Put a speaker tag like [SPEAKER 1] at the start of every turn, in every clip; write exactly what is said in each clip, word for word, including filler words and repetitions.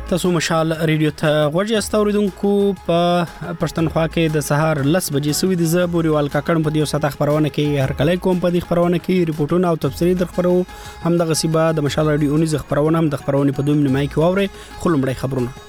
[SPEAKER 1] تاسو مشال ریډیو ته غوږی استوریدونکو په پښتونخوا کې د سهار لس بجې سوي د زبوريوال کاکړ په دیو ساته خبرونه کې هر کله کوم په دې خبرونه کې ریپورتونه او تفسیری در خبرو هم د غصيبه د مشال ریډیو نيز خبرونه هم د خبرونه په دوه نیمه کې واوري خلمړی خبرونه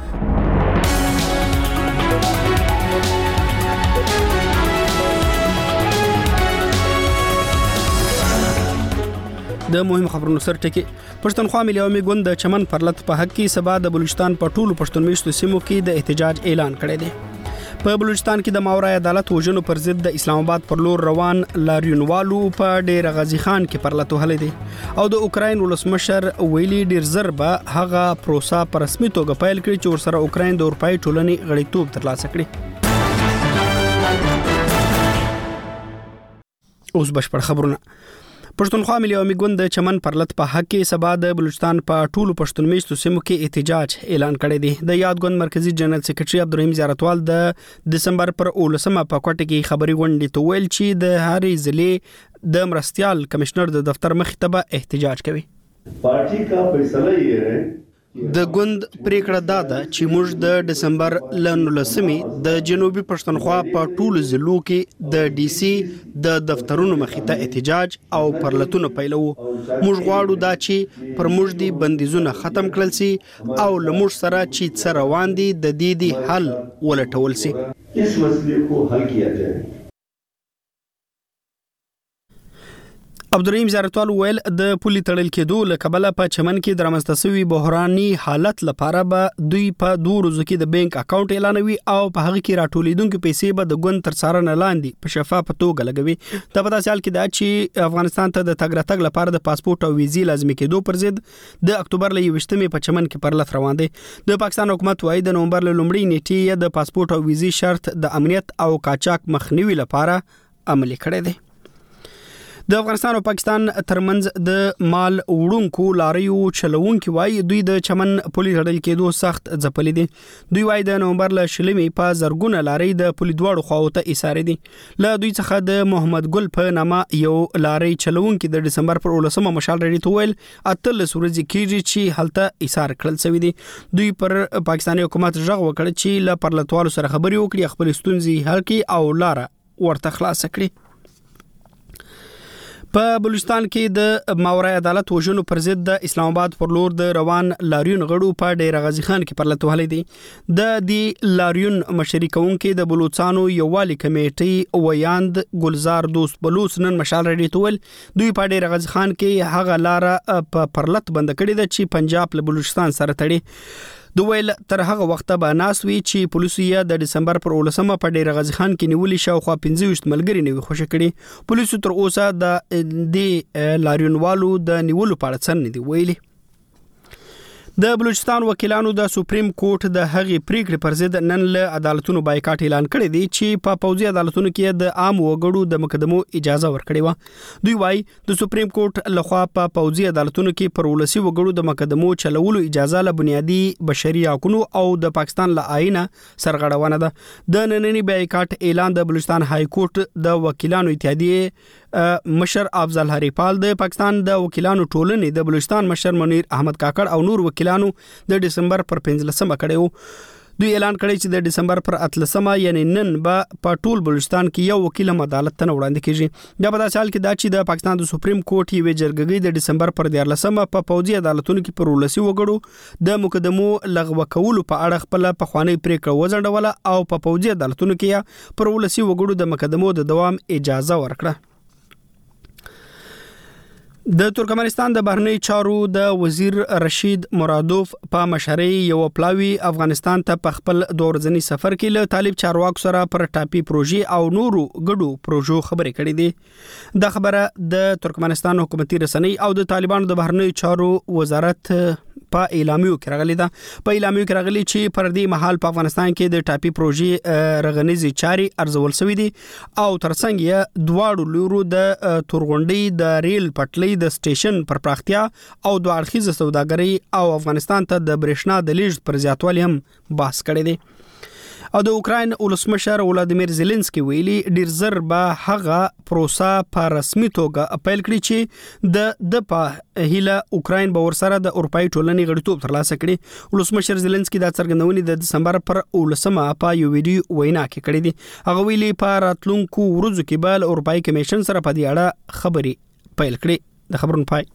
[SPEAKER 1] د مهم خبرونو سر ټکی پښتونخوا ملي عوامي ګوند د چمن پرلط په حق کې سبا د بلوچستان په ټولو پښتون میشتو سیمو کې د احتجاج اعلان کړی دی په بلوچستان کې د ماورا عدالت وژنو پر ضد د اسلام آباد پر لور روان لاریونوالو په ډیر غازی خان کې پرلط وهلې دي او د اوکراین ولسمشر ویلي ډیر زر به هغه پروسه پر رسمي توګه پیل کړي چې ورسره اوکراین د اروپאי ټولنې غړیتوب ترلاسه کړي. اوس بشپړ خبرونه. پښتونخوا ملي عوامي ګوند د چمن پرلط په حق کې سبا د بلوچستان په ټولو پښتون میشتو سیمو کې احتجاج اعلان کړی دی. د یاد ګوند مرکزی جنرال سیکریټري عبدالرحیم زیارتوال د دسمبر پر اولسمه په کوټه کې خبري غونډې ته ویل چې د هرې ضلع د مرستيال کمشنر د دفتر مخې ته به احتجاج کوي.
[SPEAKER 2] پارټي کا فیصله یې ہے
[SPEAKER 1] د ګوند پریکړه دا ده چې موږ د دسمبر لنولسمې د جنوبي پښتونخوا په ټولو ضلعو کې د ډي سي د دفترونو مخې ته احتجاج او پرلطونه پیلو. موږ غواړو دا چې پر موږ دي بندیزونه ختم کړل سي او لموږ سره چې څه روان دي د دې دي حل ولټول سي.
[SPEAKER 2] اس مسلې کو حل کیا جائے.
[SPEAKER 1] عبدالرحیم زیارتوال ویل د پولی تړل کېدو لکبله په چمن کې درمسته سوي بحراني حالت لپاره به دوی په دوه ورځو کې د بانک اکاونټ اعلانوي او په هغه کې راټولیدونکو پیسې به د ګوند تر څارنه لاندې په شفاف توګه لګوي. دا په داسې حال کې دا چې افغانستان ته د تګ راتګ لپاره د پاسپورت او ویزې لازمي کېدو پر ضد د اکتوبر ل یوویشتمې په چمن کې پرلط روان دي. د پاکستان حکومت وايي د نومبر ل لومړۍ نیټې د پاسپورت او ویزې شرط د امنیت او قاچاق مخنیوي لپاره عملي کړی دی. د افغانستان او پاکستان ترمنځ د مال وړونکو لاریو چلوونکو وايي دوی د چمن پولی تړل کېدو سخت ځپلې دي. دوی وايي د نومبر ل شلمې په زرګونه لاري د پولی دواړو خواو ته ایساره دي. له دوی څخه د محمد ګل په نامه یو لاري چلوونکو د دسمبر پر اولسمه مشال ریډي تویل اتل سورځي کیږي چې هلته ایسار کړل شوی دي. دوی پر پاکستاني حکومت ژغ وکړ چې له پرلطوالو سره خبري وکړي خپل ستونزې حل کړي او لار ورته خلاص کړي. په بلوچستان کې د ماورا عدالت وژنو پر ضد د اسلام آباد پر لور د روان لاریون غړو په ډیر غازی خان کې پرلط وهلې دي. د دې لاریون مشري کوونکي د بلوچستانو یووالي کمیټي ویاند ګلزار دوست بلوچ نن مشال ریډي تول دوی په ډیر غازی خان کې هغه لار په پرلط بند کړی د چې پنجاب له بلوچستان سره تړي. دویل تر هغه وخت به ناسوي چې پولیسو د دسمبر پر اولسمه په ډیر غازی خان کې نیولې شاوخوا پنځه ویشت ملګری نیوي خوشی کړي. پولیسو تر اوسه د دې لاریونوالو د نیولو په اړه څه نه دی ویلي. د بلوچستان وکیلانو د سپریم کورټ د هغې پریکړې پر ضد نن له عدالتونو بایکاټ اعلان کړی دی چې په پوځي عدالتونو کې د عام وګړو د مقدمو اجازه ورکړې و. دوی وايي د سپریم کورټ لخوا په پوځي عدالتونو کې پر ولسی وګړو د مقدمو چلولو اجازه له بنیادی بشري حقوقو او د پاکستان له آئین سرغړونه ده. د نننی بایکاټ اعلان د بلوچستان های کورټ د وکیلانو اتحادیه مشر افضل هریپال د پاکستان د وکیلانو ټولنې د بلوچستان مشر منیر احمد کاکړ او نور وکیلانو د دسمبر پر پنځلسمه کړیو. دوی اعلان کړی چې د دسمبر پر اتلسمه یعنی نن به په ټول بلوچستان کې یو وکیل عدالت ته وړاندې کیږي. دا په داسې حال کې دا چې د پاکستان د سپریم کورټ یوې جرګې د دسمبر پر دیارلسمه په پوځي عدالتونو کې پر ولسی وګړو د مقدمو لغوه کولو په اړه خپل پخوانی پریکړه وځنډوله او په پوځي عدالتونو کې پر ولسی وګړو د مقدمو د دوام اجازه ورکړه. د ترکمنستان د بهرنی چارو د وزیر رشید مرادوف په مشرۍ یو پلاوی افغانستان ته په خپل دورځنی سفر کې له طالب چارواکو سره پر ټاپي پروژې او نورو ګډو پروژو خبرې کړې دي. د خبره د ترکمنستان حکومتي رسنۍ او د طالبانو د بهرنی چارو وزارت په اعلامیو کې راغلي ده. په اعلامیو کې راغلي چې پر دې مهال په افغانستان کې د ټاپي پروژې رغنیزي چاري ارزول شوې دي او ترڅنګ یې دواړو لورو د تورغونډي د ریل پټلۍ د سټیشن پر پراختیا او د اړخیزه سوداګرۍ او افغانستان ته د برېښنا د لیږد پر زیاتوالي هم بحث کړی دی. او د اوکراین ولسمشر ولادیمیر زيلنسکي ویلي ډیر زر به هغه پروسه په رسمي توګه اپیل کړي چې د د په هیله اوکراین به ورسره د اروپאי ټولنې غړیتوب ترلاسه کړي. ولسمشر زيلنسکي د څرګندونې د دسمبر پر ولسمه په یو ویډیو وینا کې کړې دي. هغه ویلي په راتلونکو ورځو کې به اروپאי کمیشن سره په دې اړه خبري پیل کړي. د خبرونو پای.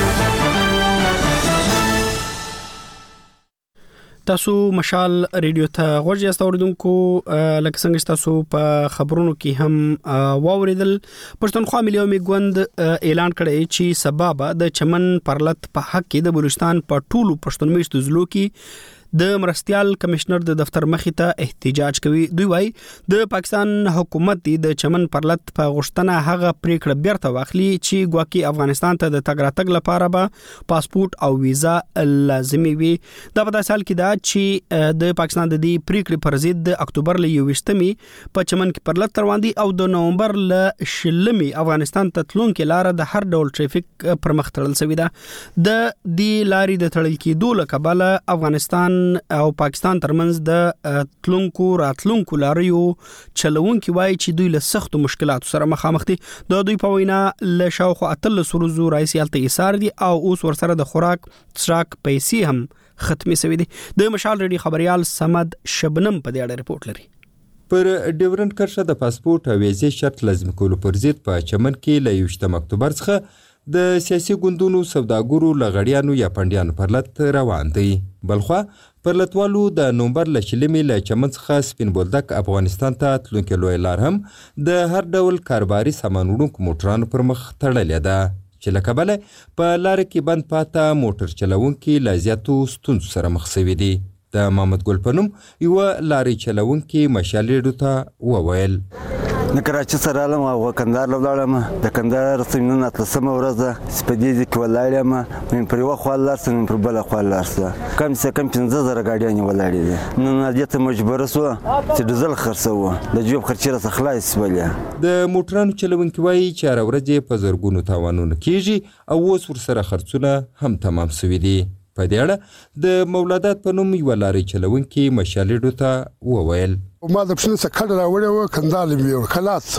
[SPEAKER 1] تاسو مشال ریډیو ته غوږ یاست اوریدونکو. لکه څنګه تاسو په خبرونو کې هم واوریدل، پښتونخوا ملي عمومي ګوند اعلان کړی چې سبب د چمن پرلط په حق کې د بلوچستان په ټولو پښتون میشتو ضلعو کې د مرستيال کمشنر د دفتر مخې ته احتجاج کوي. دوی وايي د پاکستان حکومت د چمن پرلط په غوښتنه هغه پریکړه بیرته واخلي چې ګواکي افغانستان ته د تګ راتګ لپاره به پاسپورت او ویزا لازمي وي. دا په داسې حال کې دا چې د پاکستان د دې پریکړې پر ضد د اکتوبر له یوویشتمې په چمن کې پرلط روان دي او د نومبر له شلمې افغانستان ته تلونکې لار د هر ډول ټریفیک پر مخ تړل شوې ده. د دې لارې د تړل کېدو له کبله افغانستان او پاکستان ترمنځ د تلونکو راتلونکو لاریو چلوونکي وایي چې دوی له سختو مشکلاتو سره مخامخ دي. د دوی په وینا له شاوخوا اتلس ورځو راځي هلته ایثار دي او اوس ورسره د خوراک څراک پیسې هم ختمي شوې دي. د مشال ریډي خبريال سمد شبنم په دې اړه رپورټ لري.
[SPEAKER 3] پر ډیورنډ کرښه د پاسپورت او ویزې شرط لازم کولو پر ضد په چمن کې له یوویشتم اکتوبر څخه د سیاسي ګوندونو سوداګرو لغړیانو یا پندیانو پرلط روان دي. بلخوا پرلطوالو د نومبر له شلمې له چمن څخه سپین بولدک افغانستان ته تلونکې لوی لار هم د هر ډول کاروباري سامان وړونکو موټرانو پر مخ تړلې ده چې له کبله په لاره کې بند پاته موټر چلوونکي له زیاتو ستونزو سره مخ شوي دي. د محمد ګل په نوم یوه لارې چلوونکي مشال ریډیو ته وویل
[SPEAKER 4] د کراچۍ سره رالم او کندهار له ولاړم. د کندهار څخه نن اتلسمه ورځ ده چې په دې ځای کې ولاړ یم. نن پر یوه خوا لاړ سه، نن پر بله خوا لاړ سه. کم سے کم پنځه زره ګاډیانې ولاړې دي. نن دې ته مجبوره سوه چې ډیزل خرڅوو، د جوب خرچې راڅخه خلاصې شولې.
[SPEAKER 3] د موټرانو چلوونکي وایي چې هره ورځ یې په زرګونو تاوانونه کېږي او اوس ورسره خرڅونه هم تمام شوي دي. په دې اړه د مولادات په نوم یوه لارې چلوونکي مشال ریډیو ته وویل
[SPEAKER 5] ما د پښنې څخه کډه راوړې وه کندهار له مې کلاس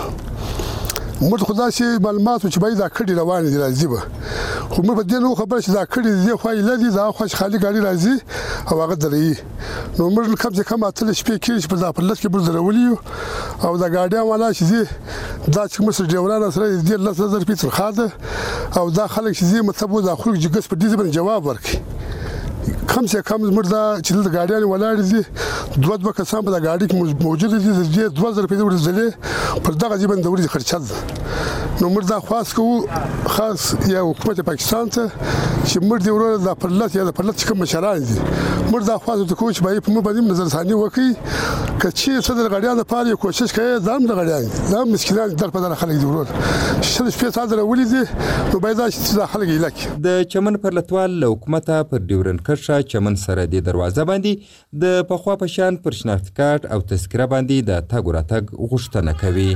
[SPEAKER 5] موږ خو داسې معلومات وو چې باید دا کډې روانې دي راځي به، خو موږ په دې نه خبره چې دا کډې د دې خوا ایله دي، دا خوا چې خالي ګاډي راځي او هغه درېږي. نو موږ کم سے کم اتلس شپې کېږي چې په دا پرلط کې موږ درولي یو او دا ګاډیان والا چې ځي دا چې موږ سره ډریوران سره دې لس زره روپۍ تنخوا ده او دا خلک چې ځي مطلب دا خلک چې ګس په دې باندې جواب ورکړي. کم سے کم زموږ دا چې دلته ګاډیانې ولاړې دي دوه دوه کسان په دا ګاډي کې موجود دي، د دې دوه زره روپۍ د ورځې ځلې پر دغه ځای باندې د ورځې خرچه ده. نو موږ دا خواست کوو خاص یا حکومت پاکستان ته چې موږ دې وروره دا پرلط یا د پرلط چې کوم مشران دي موږ دا خواست ورته کوو چې باید په موږ باندې نظرثاني وکړي که چیرې څه د ګاډیانو لپاره یو کوشش کوي دا هم د ګاډیان دي، دا هم مسکینان در په دغه خلک دي وروره شل شپې ساعت راولي دي. نو باید دا چې دا خلک ایله کړي.
[SPEAKER 3] د چمن پرلطوال له حکومته پر ډیورنډ کرښه چمن سره د دروازه باندې د پخوا په شان پر شناخت کارت او تذکره باندې د تګ راتګ غوښتنه کوي.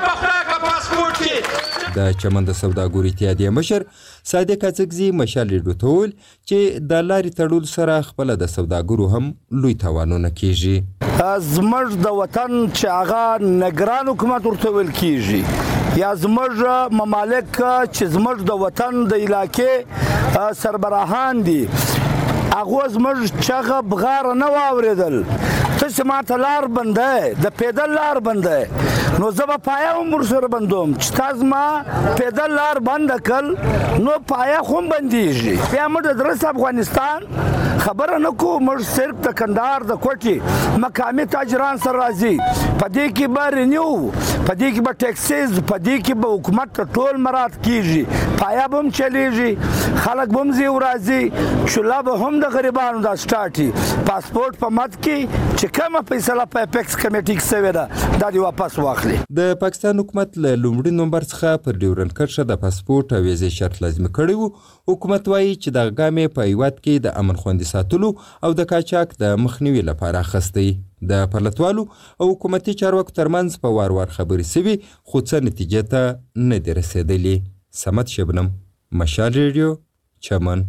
[SPEAKER 3] د چمن د سوداګرو اتحادیې مشر صادق اڅکزي مشال ریډیو ته وویل چې د لارې تړلو سره خپله د سوداګرو هم لوی تاوانونه کېږي.
[SPEAKER 6] زموږ د وطن چې هغه نګران حکومت ورته ویل کېږي یا زموږ ممالک چې زموږ د وطن د علاقې سربراهان دي هغه زموږ چغه بغاره نه واورېدل. تاسې ماته لار بنده د پیدل لار بنده نو زه به پایه هم ورسره بندوم چې تا زما پیدل لار بنده کړل نو پایه خو هم بندېږي. بیا موږ د درس افغانستان خبره نه کوو، موږ صرف د کندهار د کوټې مقامي تاجران سره راځي، په دې کې به رینیو، په دې کې به ټیکسیز، په دې کې به حکومت ته ټول مراد کېږي، پایه به هم چلیږي، خلک به هم ځي ورځي، چوله به هم د غریبانو دا سټارټي. پاسپورټ په مد کې چې کومه فیصله په اپیکس کمیټې کې شوې ده دا دې واپس واخلي.
[SPEAKER 3] د پاکستان حکومت له لومړي نومبر څخه پر ډیورنډ کرښه د پاسپورت او ویزې شرط لازمي کړی و. حکومت وایي چې دغه ګام یې په هیواد کې د امن خوندي ساتلو او د قاچاق د مخنیوي لپاره اخیستی. د پرلطوالو او حکومتي چارواکو ترمنځ په وار وار خبرې شوي خو څه نتیجې ته نه دي رسېدلي. سمد شبنم، مشال ریډیو، چمن.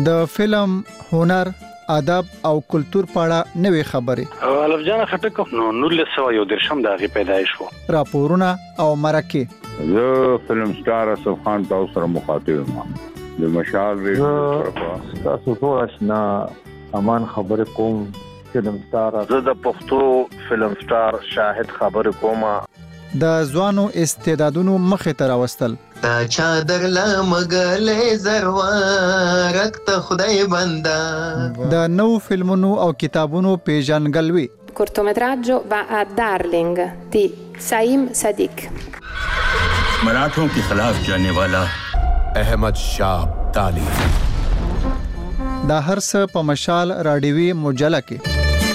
[SPEAKER 7] د فلم، هنر، ادب او کلچر په اړه نوې خبرې.
[SPEAKER 8] الف جان خټک نو نولس سوه یو درشم د هغې پیدایش و.
[SPEAKER 7] راپورونه او مرکې.
[SPEAKER 9] زه فلم سټار اسف خان تاسو سره مخاطب یم. د مشال ریډیو
[SPEAKER 10] تاسو ټول آشنا امان خبرې کوم. فلم سټار
[SPEAKER 11] زه د پښتو فلم سټار شاهد خبرې کوم.
[SPEAKER 7] د ځوانو استعدادونو مخې ته راوستل.
[SPEAKER 12] تا چادر لمغلې زروارت ته خدای بندا.
[SPEAKER 7] د نو فلمونو او کتابونو پیژنګلوي.
[SPEAKER 13] cortometraggio va a Darling di Saim Sadiq.
[SPEAKER 14] मराठों के खिलाफ जाने वाला अहमद शाह ताली.
[SPEAKER 7] دا هر څه په مشال راډیوي مجله کې.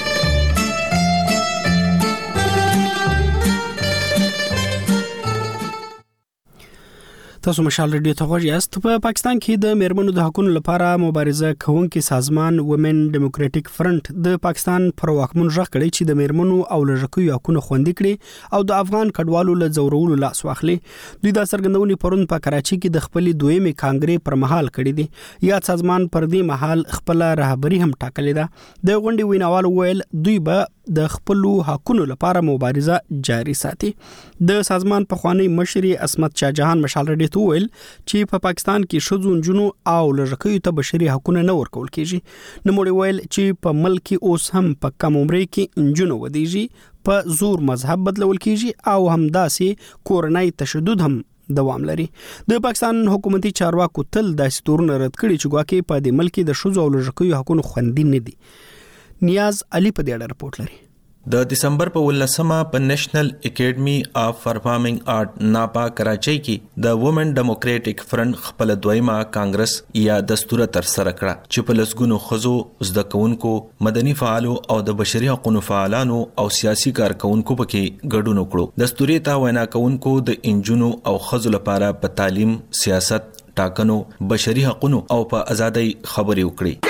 [SPEAKER 1] تاسو مشال ریډیو ته غوږ یاست. په پاکستان کې د میرمنو د حقوقو لپاره مبارزه کوونکي سازمان وومن ډیموکراټیک فرنٹ د پاکستان پر واکمن ژغ کړي چې د میرمنو او لږکیو حقوقو خوندي کړي او د افغان کډوالو له زورولو لاس واخلي. دوی د سرګندونې پرون په کراچي کې د خپل دویمې کانګرې پر مهال کړي دي. یا سازمان پر دې مهال خپل رهبری هم ټاکلې ده. د غونډې ویناوال ویل دوی به د خپل حقوقو لپاره مبارزه جاري ساتي. د سازمان په خوانی مشر عصمت شاه جهان مشال ریډیو ته ویل چې په پاکستان کې شذو جنو او لږکیو ته بشري حقوق نه ورکول کیږي. نو موږ ویل چې په ملک اوس هم په کم عمر کې انجونو ودیږي، په زور مذهب بدلول کیږي او همداسې کورنۍ تشدد هم دوام لري. د پاکستان حکومتي چارواکو تل د ستورن رد کړي چې ګواکې په دې ملک د شذو او لږکیو حقوق خوندي نه دي. نیاز علي په دې اړه رپورټ لري.
[SPEAKER 15] د دسمبر په ولسمه په نېشنل اکیډمي اف پرفارمینګ آرټ ناپا کراچۍ کې د وومن ډیموکراټیک فرنٹ خپل دویمه کانګرس یا دستور تر سره کړه چې په لسګونو خزو زده کوونکو، مدني فعالو او د بشري حقوقو فعالانو او سیاسي کارکونکو پکې ګډون وکړو. دستوري ته وینا کوونکو د انجونو او خزو لپاره په تعلیم، سیاست، ټاکنو، بشري حقوقو او په ازادۍ خبرې وکړي.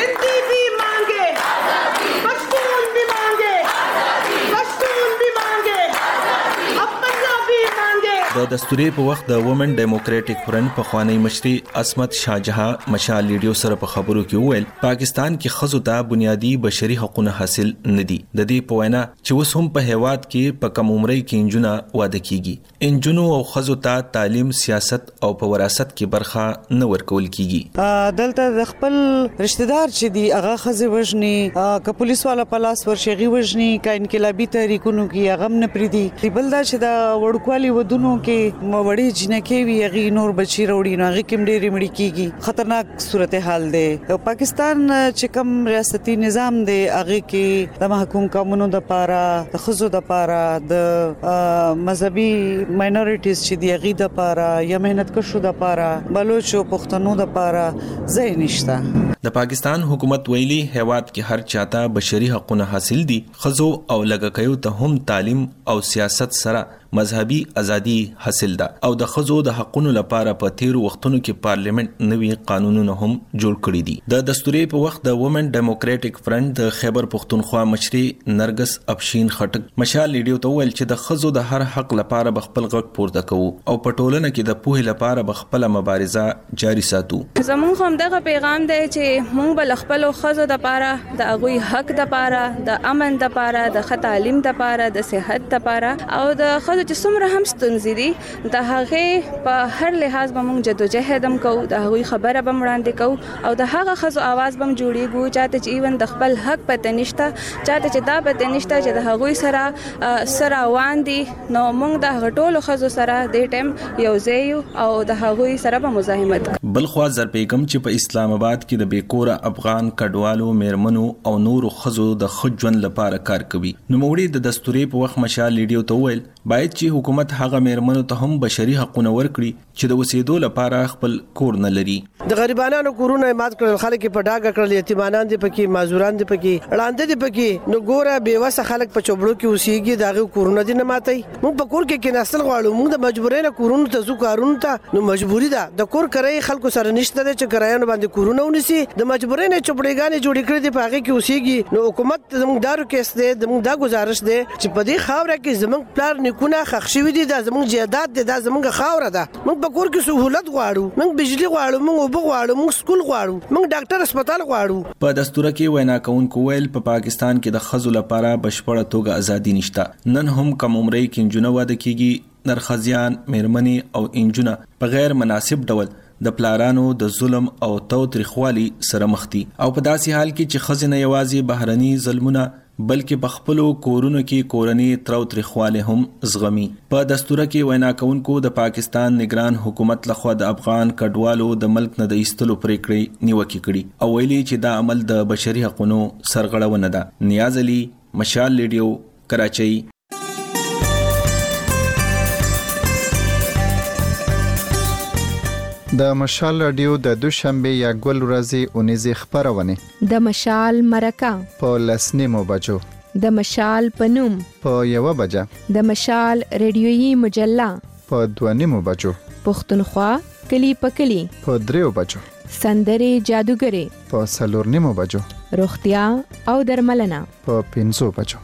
[SPEAKER 15] د دستوري په وخت د وومن ډیموکراټیک فرنٹ په خوانی مشري عصمت شاه جهان مشال ریډیو سره په خبرو کې ویل پاکستان کې خزو ته بنیادی بشري حقوق حاصل نه دي. د دې په وینا چې وس هم په هیواد کې په کم عمرۍ کې انجونه واده کیږي. انجونو او خزو ته تعلیم، سیاست او په وراثت کې برخه نه ورکول کیږي.
[SPEAKER 16] دلته د خپل رشتہ دار چې دی هغه خزه وژني، ک پولیس والا پلاس ورشي وژني، ک انقلابی تحریکونو کې هغه نه پریدي. بل دا چې د وړکوالي ودونو کې موړي جنکه وی غي نور بچی وروړي نو غي کوم ډېری مړي کیږي. خطرناک صورتحال ده. پاکستان چې کوم ریاستي نظام دی هغه کې د محکوم قانونو د پاره، د خزو د پاره، د مذهبي ماینورټیز چې دی غي د پاره یا مهنت کشو د پاره، بلوچ او پښتنو د پاره ځای نشته.
[SPEAKER 15] د پاکستان حکومت ویلي هیواد کې هر چاته بشري حقوق حاصل دي. خزو او لږکیو ته هم تعلیم او سیاست سره مذهبي ازادي حاصل ده او د خزو د حقوقو لپاره په تیر وختونو کې پارلیمنت نوي قانونونه هم جوړ کړی دي. د دستوري په وخت د وومن ډیموکراټیک فرنٹ د خیبر پختونخوا مشري نرګس افشین خټک مشال ریډیو ته ویل چې د خزو د هر حق لپاره بخپل غږ پورته کوو او په ټولنه کې د پوهې لپاره بخپل مبارزه جاري ساتو.
[SPEAKER 17] زموږ هم دغه پیغام دی چې موږ بل خپل خزو د لپاره د هغوی حق د لپاره، د امن د لپاره، د ښه تعلیم د لپاره، د صحت د لپاره او د خزو چې څومره هم ستونزې دي د هغه په هر لحاظ به موږ جدوجهد هم کوو، د هغوی خبره به وړاندې کوو او د هغه خزو आवाज به جوړیږي چاته چې ایون د خپل حق پته نشته، چاته چې دا پته نشته چې د هغوی سره سره روان دي. نو موږ د غټولو خزو سره د ټیم یو ځای او د هغوی سره به مزاحمت.
[SPEAKER 15] بل خو زر پیغام چې په اسلام آباد کې د بیکوره افغان کډوالو، میرمنو او نورو خزو د خجون لپاره کار کوي. نو موړي د دستوري په وخت مشال ریډیو ته ویل باید چې حکومت هغه میرمنو ته هم بشري حقوق ورکړي چې د وسیدو لپاره خپل کور نه لري.
[SPEAKER 18] د غریبانو کورونه مات کړل، خلک په ډاګه کړل، یتیمانان دي پکې، معذوران دي پکې، وړاندې دي پکې. نو ګوره بیوسه خلک په چوبړو کې اوسېږي، داغه کورونه دي نه ماتي. موږ په کور کې کې نسل غواړو، موږ د مجبورینه کورونو ته ځو کارونو ته. نو مجبوری ده د کور کرای خلکو سره نشته چې کرایانو باندې کورونه ونیسي. د مجبورینه چوبړېګانې جوړې کړې دي په هغه کې اوسېږي. نو حکومت زموږ دارو کې ست د موږ دا گزارش ده چې په دې خاوره کې زموږ پلان مالکونه خښ شوي دي دا زموږ جایداد دی دا زموږ خاوره ده موږ په کور کې سهولت غواړو موږ بجلی غواړو موږ اوبه غواړو موږ سکول غواړو موږ ډاکټر هسپتال غواړو
[SPEAKER 15] په دستور کې وینا کوونکو ویل په پاکستان کې د ښځو لپاره بشپړه توګه ازادي نشته نن هم کم عمرۍ کې نجونه واده کیږي نرخزیان میرمنې او انجونه په غیر مناسب ډول د پلارانو د ظلم او تاوتریخوالي سره مخ دي او په داسې حال کې چې ښځې نه یوازې بهرني ظلمونه بلکې په خپلو کورونو کې کورني تاوتریخواله هم زغمي په دستور کې وینا کوونکو د پاکستان نگران حکومت لخوا د افغان کډوالو د ملک نه د ایستلو پریکړې نیوکه کړي او ویلي چې دا عمل د بشري حقوقو سرغړونه ده نیاز علي مشال ریډیو کراچۍ
[SPEAKER 7] د مشال رادیو د دوشنبه یا ګل ورځې اونیزه خبرونه
[SPEAKER 19] د مشال مرکه
[SPEAKER 7] په لسنیمو بجو
[SPEAKER 19] د مشال پنوم
[SPEAKER 7] په یو بجه
[SPEAKER 19] د مشال ریډیويي مجله
[SPEAKER 7] په دوانیمو بجو
[SPEAKER 19] پښتونخوا کلی پکلی
[SPEAKER 7] په دریو بجو
[SPEAKER 19] سندري جادوګری
[SPEAKER 7] په سلورنیمو بجو
[SPEAKER 19] روغتیا او درملنه
[SPEAKER 7] په پنځو بجو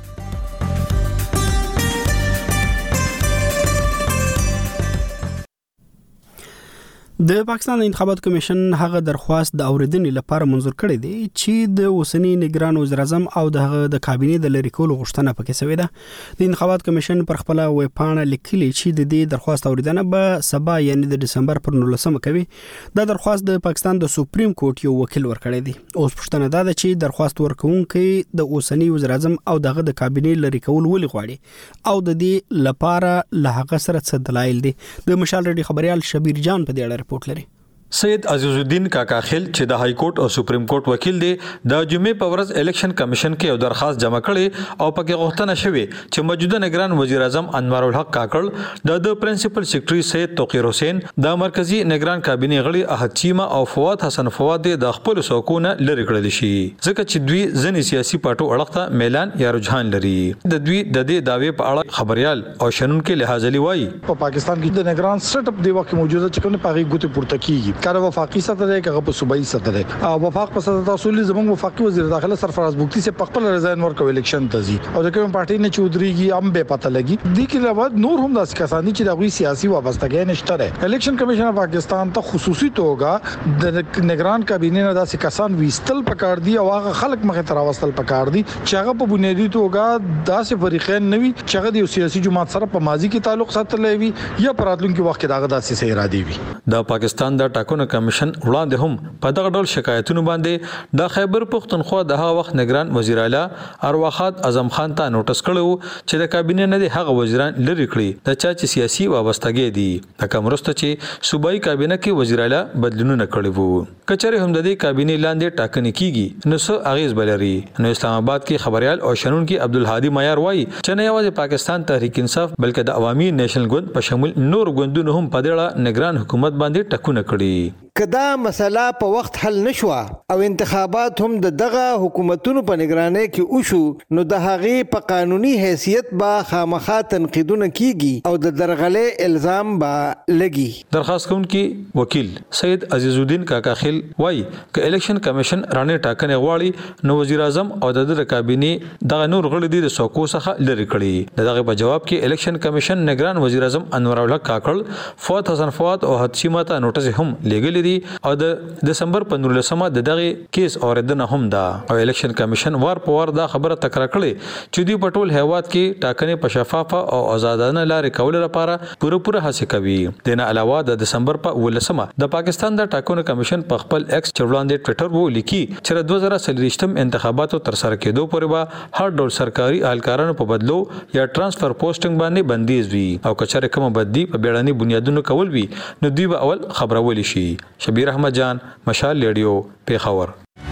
[SPEAKER 1] د پاکستان د انتخاباتو کمیشن هغه درخواست د اوریدنې لپاره منظور کړی دی چې د اوسنی نگران وزیر اعظم او د د کابینې د لری کولو غوښتنه پکې شوې ده د انتخاباتو کمیشن پر خپل ویب پاڼه لیکلي چې د دې درخواست اوریدنه به سبا یعنی د دسمبر پر نولسمه کوي دا درخواست د پاکستان د سپریم کورټ یو وکیل ورکړی دی اوس پوښتنه ده چې درخواست ورکوونکي د اوسنی وزیر اعظم او دغه د کابینې لری کول ولې غواړي او د دې لپاره له هغه سره څه دلایل دي د مشال ریډیو خبريال شبیر جان په دې اړه رپورټ لري
[SPEAKER 20] سید عزیز الدین کاکا خیل چې د های کورټ او سپریم کورټ وکیل دی د جمعې په ورځ الیکشن کمیشن کې یو درخواست جمع کړي او پکې غوښتنه شوې چې موجوده نگران وزیر اعظم انوار الحق کاکړ د د پرنسپل سیکریټری سید توقیر حسین د مرکزی نگران کابینې غړي احد چیما او فواد حسن فواد د خپل سوکونه لری کړل شي ځکه چې دوی ځنې سیاسي پارټو اړخته میلان یا رجحان لري د دوی د دې داوی په اړه خبريال او شنن کې لحاظ لوي
[SPEAKER 21] په پاکستان کې د نگران سټ اپ دی وخت موجوده چې کومه پاغي ګوتې پورته کیږي کار وفاقي سطح دی که په صوبایي سطح دی او وفاق په سطح تاسولي زموږ وفاقي وزیر داخله سرفراز بوکتی سے په خپل رضاین ورکو الیکشن تزي او د کوم پارټي نه چودريږي هم به پته لګي د کې بعد نور هم داس کسانی چې دغه سیاسي وابستګي نشته ده الیکشن کمیشن پاکستان ته خصوصي توګه د نگران کابینې نه داسې کسان ویستل پکار دي او هغه خلک مخه تر واستل پکار دي چې هغه په بنیادی توګه داسې فریقین نوي چې هغه د سیاسي جماعت سره په ماضي کې تعلق ساتلې وي یا پراتلونکو وخت کې دغه داسې سي ارادي وي
[SPEAKER 20] د پاکستان د ټاکنو کمیشن وړاندې هم په دغه ډول شکایتونو باندې د خیبر پښتونخوا د هغه وخت نگران وزیر اعلی ارواخات اعظم خان ته نوټس کړو چې د کابینې نه د هغه وزیران لری کړی د چا چې سیاسي وابستګي دي د کومرسته چې صوبایي کابینه کې وزیر اعلی بدلونونه کړی وو کچره هم د دې کابینې لاندې ټاکنې کیږي نو څه اغیز بلري نو اسلام آباد کې خبريال او شنن کې عبدالهادي معیار وایي چې نه یوازې پاکستان تحریک انصاف بلکې د عوامي نېشنل ګوند په شمول نور ګوندونو هم په دې اړه نگران حکومت باندې ټکونه کړي
[SPEAKER 22] کدا مسله په وخت حل نشوه او انتخابات هم د دغه حکومتونو په نگرانۍ کې وشو نو د هغې په قانوني حیثیت با خامخا تنقیدونه کیږي او د درغلې الزام با لګي
[SPEAKER 20] درخواست کوونکی وکیل سید عزیز الدین کاکا خیل وایي چې الیکشن کمیشن رانه ټاکنې غواړي نو وزیر اعظم او د کابینې دغه نور غړي د سوکو څخه لری کړي دغه په جواب کې الیکشن کمیشن نگران وزیر اعظم انور الحق کاکړ فواد حسن فواد او حدیثه ته نوټس هم لګل دي او د دسمبر په نولسمه د دغه کیس اوریدنه هم ده او الیکشن کمیشن وار په وار دا خبره تکرار کړي چې دوی په ټول هیواد کې ټاکنې په شفافه او آزادانه لارې کول لپاره پوره پوره هڅه کوي دنه علاوه د دسمبر په ولسمه د پاکستان د ټاکنو کمیشن په خپل ایکس چولاندې ټوئیټر وو لیکي چې د دوه زره څلوېښتم انتخاباتو تر سره کېدو پورې به هر ډول سرکاري اهلکارانو په بدلو یا ترانسفر پوسټینګ باندې بندیز وي او کچره کوم بدلی په بیړني بنیادونو کول وي نو دوی به اول خبرول شي شبیر احمد جان مشال ریډیو پیښور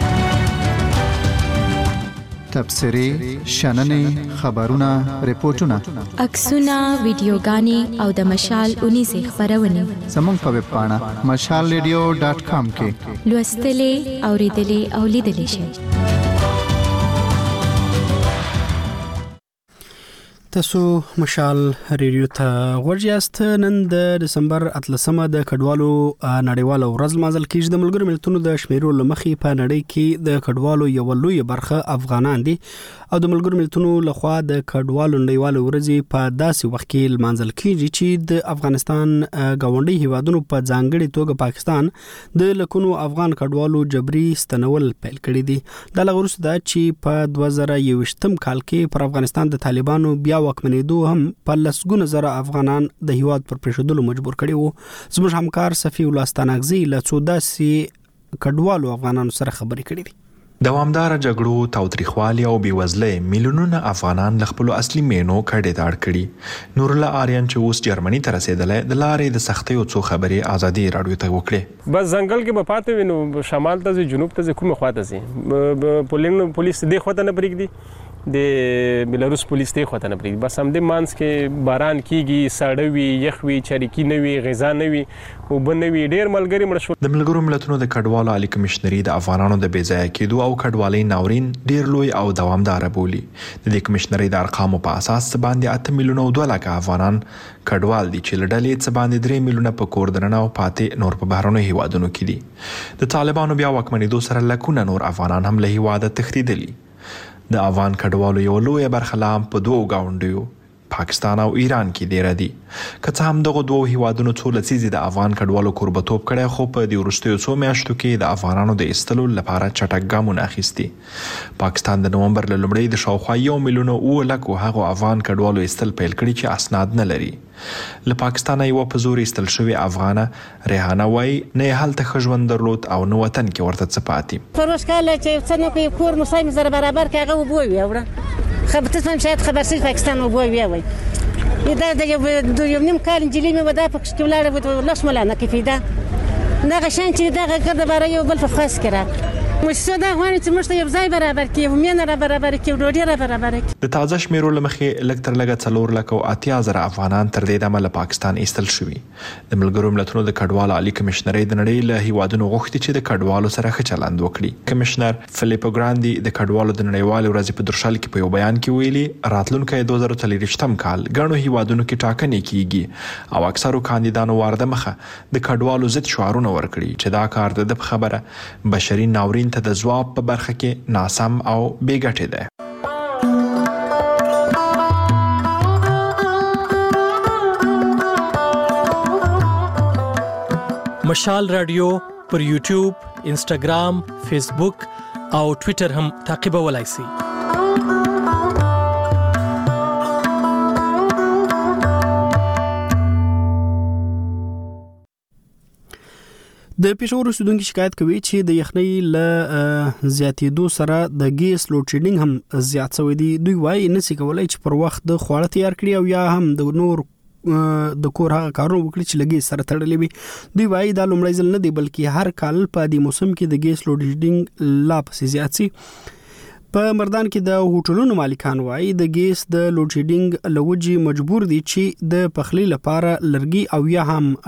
[SPEAKER 7] تبصری شننې خبرونه ریپورتونه
[SPEAKER 19] عکسونه ویډیوګانې او د مشال اونیزه خبرونه
[SPEAKER 7] زموږ په ویب پاڼه مشال ریډیو ډاټ کام کې
[SPEAKER 19] لوستلې اوریدلې او لیدلې شئ
[SPEAKER 1] تاسو مشال ریډیو ته ورجاست نن د دسمبر اتلسمه د کډوالو نړیواله ورځ مازل کیږي د ملګرو ملتونو د شمیرو لمخې په نړۍ کې د کډوالو یو لوی برخه افغانان دي او د ملګرو ملتونو لخوا د کډوالو نړیوال ورځې په داسې وخت کې لمانځل کیږي چې د افغانستان غونډي هیوادونو په ځانګړي توګه پاکستان د لکونو افغان کډوالو جبري ستنول پیل کړی دي. د لغورس دا چې په دوه زره یوویشتم کال کې پر افغانستان د طالبانو بیا واکمنېدو هم په لسګونه زره افغانان د هیواد پر پریښودلو مجبور کړي وو. زموږ همکار صفی الله ستانغزي له څو داسې کډوالو افغانانو سره خبرې کړې دي.
[SPEAKER 2] دوامدار جګړو، تاوتریخوالي او بېوزلۍ میلیونونه افغانان له خپلو اصلي مینو کډې ته اړ کړي. نورالله آریان چې اوس جرمني ته رسېدلی د لارې د سختیو څو خبرې ازادي راډیو ته وکړې.
[SPEAKER 4] بس ځنګل کې به پاتې وي، نو شمال ته ځي، جنوب ته ځي، کومه خوا ته ځي. پولیس دې خوا ته نه پرېږدي، د بلاروس پولیس ته خواته نه پرېږدي. بس همدې مانس کې باران کیږي، ساړه وي، یخ وي، چاریکي نه وي، غذا نه وي، اوبه نه وي، ډېر ملګري مړه شول.
[SPEAKER 2] د ملګرو ملتونو د کډوالو عالي کمشنري د افغانانو د بې ځایه کېدو او کډوالۍ ناورین ډېر لوی او دوامداره بولي. د دې کمشنري د ارقامو په اساس څه باندې اته میلیونه او دوه لکه افغانان کډوال دي چې له ډلې څه باندې درې میلیونه په کور دننه او پاتې نور په بهرنیو هیوادونو کې دي. د طالبانو بیا واکمنېدو سره لکونه نور افغانان هم له هیواده تښتېدلي. د افغان کډوالو یو لویه برخه لا هم په دوو ګاونډیو پاکستان او ایران کې دیره دي. که څه هم دغه دوه هیوادونو څو لسیزې د افغان کډوالو کوربتوب کړی، خو په دې وروستیو څو میاشتو کې د افغانانو د ایستلو لپاره چټک ګامونه اخیستي. پاکستان د نومبر له لومړۍ د شاوخوا یو میلیون او اوه لکو هغو افغان کډوالو ایستل پیل کړي چې اسناد نه لري. له پاکستانه یوه په زور ایستل شوې افغانه ریحانه وایي نه یې هلته ښه ژوند درلود او نه وطن کې ورته څه پاتې.
[SPEAKER 23] فروش کاله چې څه نه کوي، کور مو سایم زره برابر که هغه اوبه ویوړه خبرتتون شاید خبرسیز پاکستان اوبه ویوي. دا د یو نیم کال انجلۍ مې ودا پکښ کې ولاړه لس ملانه کفیده دغه شان چې دغه ګرده باره یو بل په خاص کې راکړه. موسسه دا غواړي چې موږ ته یو ځای برابر کړي، یو مینه را برابر کړي، ډوډۍ را برابر کړي.
[SPEAKER 2] د تازه شمیرو له مخې لږ تر لږه څلور لکه او اتیا زره افغانان تر دې دمه له پاکستان ایستل شوي. د ملګرو ملتونو د کډوالو عالي کمشنرۍ د نړۍ له هیوادونو غوښتي چې د کډوالو سره ښه چلند وکړي. کمشنر فلیپو ګراندي د کډوالو د نړیوالې ورځې په درشل کې په یو بیان کې ویلي راتلونکی دوه زره څلوېښتم کال ګڼو هیوادونو کې ټاکنې کیږي او اکثرو کاندیدانو وارده مخه د کډوالو ضد شعارونه ورکړي چې دا کار د ده په خبره بشري ناورین ته د ځواب په برخه کې ناسم او بې ګټې ده.
[SPEAKER 24] مشال رادیو پر یوټیوب، انسټاګرام، فیسبوک او ټویټر هم تعقیبولای شئ.
[SPEAKER 1] د پېښور اوسیدونکو شکایت کوي چې د یخنۍ له زیاتېدو سره د ګیس لوډ شیډینګ هم زیات شوی دی. دوی وایي نشي کولای چې پر وخت د خواړه تیار کړي او یا هم د نور د کور هغه کارونه وکړي چې له ګیس سره تړلې وي. دوی وایي دا لومړی ځل نه دی بلکې هر کال په دې موسم کې د ګیس لوډ شیډینګ لا پسې زیات شي. په مردان کې د هوټلونو مالکان وایي د ګیس د لوډ شیډینګ له وجې مجبور دي چې د پخلي لپاره لرګي او یا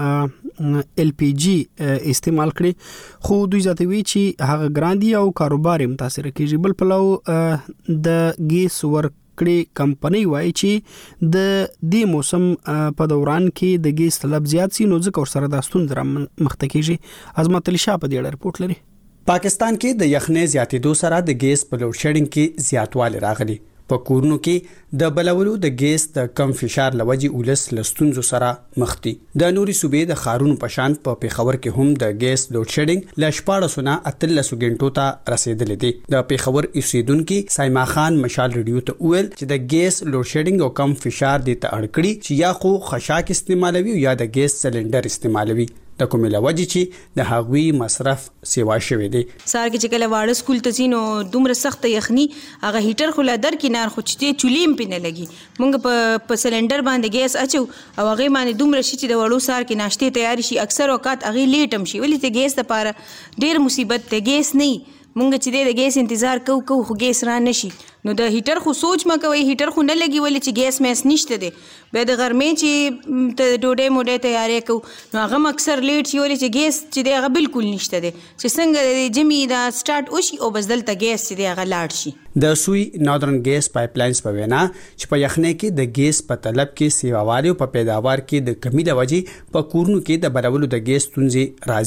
[SPEAKER 1] هم ال پی جی استعمال کړي، خو دوی زیاتوي چې هغه ګران دي او کاروبار یې متاثر کیږي. بل پلو د ګیس ورکړې کمپنۍ وایي چې د دې موسم په دوران کې د ګیس طلب زیات سي، نو ځکه ورسره دا ستونزه رامخته کیږي. عظمت علي شاه په دې اړه رپورټ لري.
[SPEAKER 25] پاکستان کې د یخنۍ زیاتېدو سره د ګیس په لوډ شیډینګ کې زیاتوالی راغلی. په کورونو کې د بلولو د ګیس د کم فشار لوجې ولس لستونزو سره مخ دي. د نوري صوبې د خارونو په شان په پیښور کې هم د ګیس لوډ شیډینګ ل شپاړس نه اتلس غنټو ته رسیدلې دي. د پیښور اوسیدونکو سایما خان مشال ریډیو ته ویل چې د ګیس لوډ شیډینګ او کم فشار دي ته اړ کړي چې یا خو خشاک استعمالوي یا د ګیس سلندر استعمالوي. د کومه لوجې چې د هغوی مصرف سیوا شوی دی.
[SPEAKER 26] سار کې چې کله واړه سکول ته ځینو دومره سخت یخني هغه هیټر خو لا در کینار خو چې چولیم پینه لګي مونږ په په سلندر باندې ګیس اچو او هغه باندې دومره شي چې د وړو سار کې ناشته تیار شي. اکثر اوقات هغه لیټم شي ولې ته ګیس لپاره ډیر مصیبت ته ګیس نه مونږ چې د ګیس انتظار کو کو خو ګیس را نشي. نو د هیټر خو سوچ ما کوي هیټر خو نه لګي ولې چې ګیس مېس نشته دی. به د غرمې چې ته ډوډۍ موډۍ تیارې کو نو هغه اکثر لیټ شي ولې چې ګیس چې دی هغه بالکل نشته دی چې څنګه د جمی دا سٹارټ وشي او بس دلته ګیس چې دی هغه لاړ شي.
[SPEAKER 25] د سوی ناردرن ګیس پایپ لاینز په وینا چې په یخنۍ کې د ګیس په طلب کې سیواوالي او په پیداوار کې د کمی د وجې په کورونو کې د برولو د ګیس تونځي راځي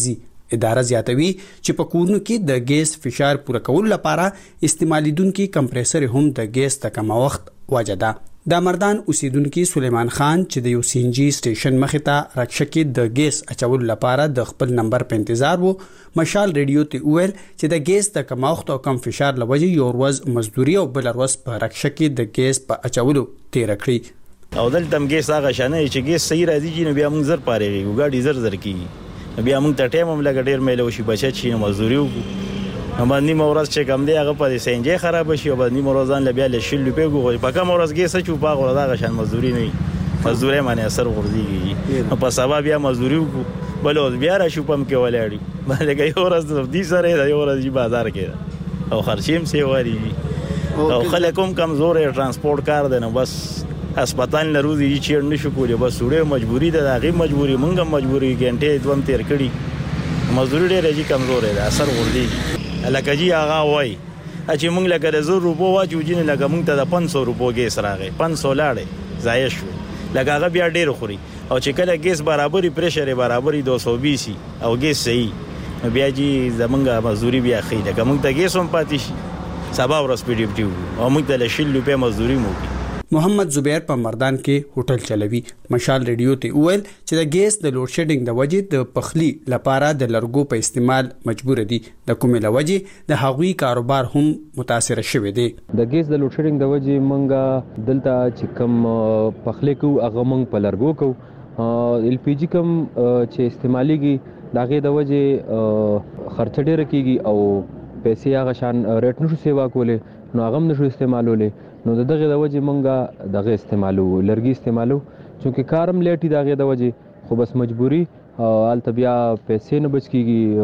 [SPEAKER 25] اداره زیاتوي چې په کورونو کې د ګیس فشار پوره کولو لپاره استعمالیدونکو کمپریسر هم د ګیس د کمښت وجه ده. د مردان اوسیدونکو سلیمان خان چې د یو سی ان جی سټیشن مخې ته رکشکې د ګیس اچولو لپاره د خپل نمبر په انتظار وو، مشال ریډیو ته وویل چې د ګیس د کمښت او کم فشار لوجه یو ورځ مزدوري او بل ورځ په رکشکې د ګیس په اچولو تیر کړی.
[SPEAKER 3] او دلته هم ګیس هغه شانه چې ګیس صحیح راځي چې بیا موږ زر پارېږي ګاډي زر زر کیږي، بیا موږ ته ټایم هم لګ ډیر میلو شي بچت شي مزدوري وکړو. نو باندې مورز چې کم دی هغه په سنجې خراب شي او باندې مورزان لبیا له شل په ګوغي په کوم مورز ګیس چې په غوړه دا غشن مزدوري نه مزدوري معنی اثر ورځيږي نو په سبا بیا مزدوري وکړو بل اوس بیا را شو پم کې ولاړی باندې یو ورځ د دې سره یو ورځ بازار کې او خرچیم سي وری او خلکم کمزور ترانسپورت کار دی نو بس هسپتال لروزي چې نشو کولی بس وړه مجبوری ده هغه مجبوری مونږه مجبوری ګنټه دوم تیر کړي مزدوري ډېر جی کمزور دی اثر ورځي لکه جی هغه وای چې مونږ لکه د زر روپو واچو جن لکه مونږ ته د پنځه سوه روپو ګیس راغی پنځه سوه لاړې ضایع شو لکه هغه بیا ډېر خوري او چې کله ګیس برابري پریشر برابري دو سو بیس او ګیس صحیح بیا جی زمونږه مزدوري بیا خې لکه مونږ ته ګیس هم پاتې شي سبا ورځ پی ډی پی او مونږ ته له شل روپې مزدوري مو
[SPEAKER 25] محمد زبیر په مردان کې هوټل چلوي. مشال ریډیو ته وویل چې د ګیس د لوډ شیډینګ د وجې د پخلی لپاره د لرګو په استعمال مجبور دي، د کومې لوجې د هغوی کاروبار هم متاثر شوی دی.
[SPEAKER 5] د ګیس د لوډ شیډینګ د وجې مونږه دلته چې کم پخلی کو هغه مونږ په لرګو کو ال پی جی کم چې استعماليږي داغه د وجې خرچ ډیر کیږي او پیسې هغه شان ریټ نشو سیوا کولې نو هغه نشو استعمالولې نو دغه د وجې مونږه دغه استعمالو لرګي استعمالو چې کارم لیټي دغه د وجې خو بس مجبوری آلته بیا پیسې نه بچ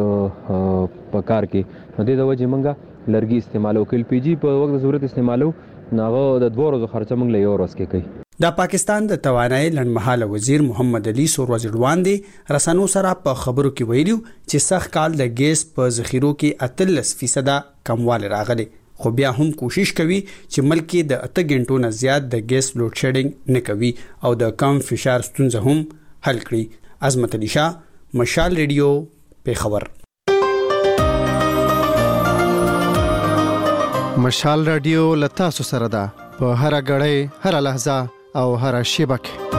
[SPEAKER 5] کیږي په کار کې نو د وجې مونږه لرګي استعمالو کل پی جی په وخت ضرورت استعمالو ناغه د دوه ورځې خرچه مونږ له یو ورځ کې کوي.
[SPEAKER 25] د پاکستان د توانایي لنډمهاله وزیر محمد علي سوروزړوان دی رسنو سره په خبرو کې ویلو چې سخت کال د ګیس په ذخیرو کې اتلس فیصد کمواله راغلی، خو بیا هم کوشش کوي چې ملک کې د اته غنټو نه زیات د ګیس لوډ شیډینګ نه کوي او د کم فشار ستونزه هم حل کړي. عظمت علي شاه، مشال ریډیو، پیښور.
[SPEAKER 7] مشال رادیو لتا سو سره ده په هر غړې هر لحظه او هر شیبه کې.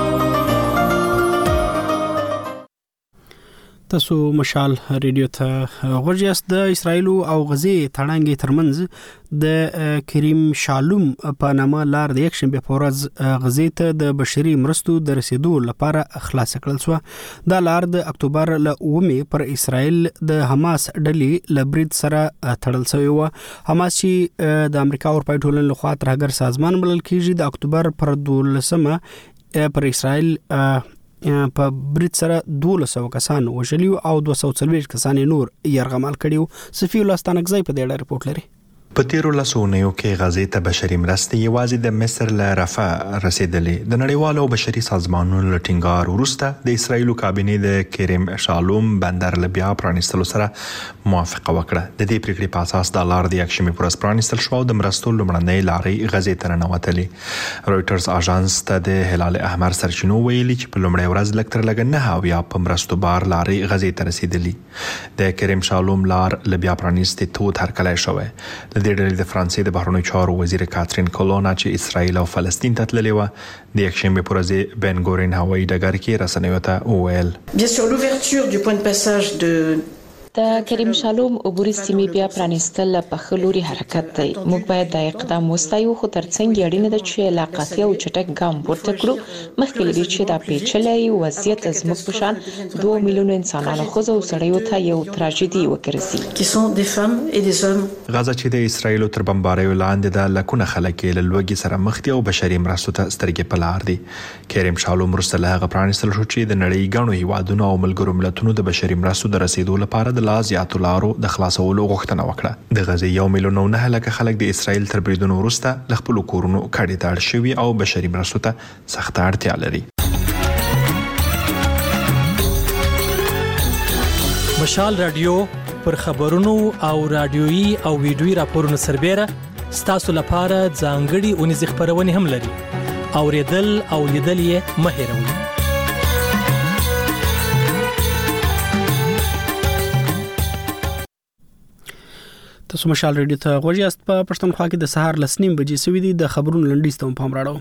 [SPEAKER 1] تاسو مشال ریډیو ته غوږیاست. د اسرایل او غزې تړانګې ترمنځ د کریم شالوم په نامه لار د یک شنبه په ورځ غزې ته د بشري مرستو د رسیدو لپاره خلاص کړل شو. دا لار د اکتوبر ل اومه پر اسرایل د حماس ډلې لبرید سره تړل شوی و. حماس چې د امریکا او اروپای ټولنې لخوا ترهګر سازمان بلل کیږي د اکتوبر پر دولسمه پر اسرایل په برید سره دولس سوه کسان وژلي او دوه سوه څلوېښت کسان نور یرغمال کړي. صفی الله ستانکزی په دې اړه رپورټ لري.
[SPEAKER 2] په تیرو لسونیو کې غزې ته بشري مرستې یوازې د مصر له رفح رسیدلې. د نړیوالو بشري سازمانونو له ټینګار وروسته د اسرایلو کابینې د کریم شالوم بندر له بیا پرانیستلو سره موافقه وکړه. د دې پریکړې په اساس د لار د یکشنبې په ورځ پرانیستل شو او د مرستو لومړنۍ لارې غزې ته ننوتلې. رویټرز اژانس ته د هلال احمر سرچینو ویلي چې په لومړۍ ورځ لږ تر لږه نه اویا په مرستو بار لارې غزې ته رسیدلې. د کریم شالوم لار له بیا پرانیستې تود هرکلی شوی. د دې ډلې د فرانسې د بهرنیو چارو وزیر کاترین کولونا چې اسرائیل او فلسطین ته تللې وه د یکشنبې په ورځ بن ګورین هوایي ډګر کې رسنیو ته وویل
[SPEAKER 6] Bien sûr, l'ouverture du point de passage de
[SPEAKER 8] د کریم شالوم عبوري سیمې بیا پرانیستل په خلوري حرکت دی. موږ باید د اقدام وستایو خو ترڅنګ اړینه ده چې لاقاتي او چټک ګام پورته کړو مخکې لري چې دا پیچلې وضعیت زموږ په شان دوه میلیون انسانانو ښځو او سړیو ته یو تراژیدي وګرځي.
[SPEAKER 6] qui sont des femmes et des hommes.
[SPEAKER 2] غزه چې د اسرایل تر بمباریو لاندې د لکونه خلک له لوګي سره مخ دي او بشري مرستو ته سترګې په لار دي. کریم شالوم وروسته له هغه پرانیستل شو چې د نړۍ ګڼو هیوادونو او ملګرو ملتونو د بشري مرستو د رسیدو لپاره د لا زیاتو لارو د خلاصولو غوښتنه وکړه. د غزې یو میلیون او نه لکه خلک د اسرایل تر بریدونو وروسته له خپلو کورونو کډې ته اړ شوي او بشري مرستو ته سخته اړتیا لري.
[SPEAKER 24] مشال رادیو پر خبرونو او رادیويي او ویډیويي راپورونو سربېره ستاسو لپاره ځانګړي اونیزې خپرونې هم لري. اوریدل او لیدل یې مه هېروئ.
[SPEAKER 1] تاسو مشال ریډیو ته غوږی است. په پښتونخوا کې د سهار لسنیم بجې سوي دي. د خبرونو لنډیز ته پام راړو.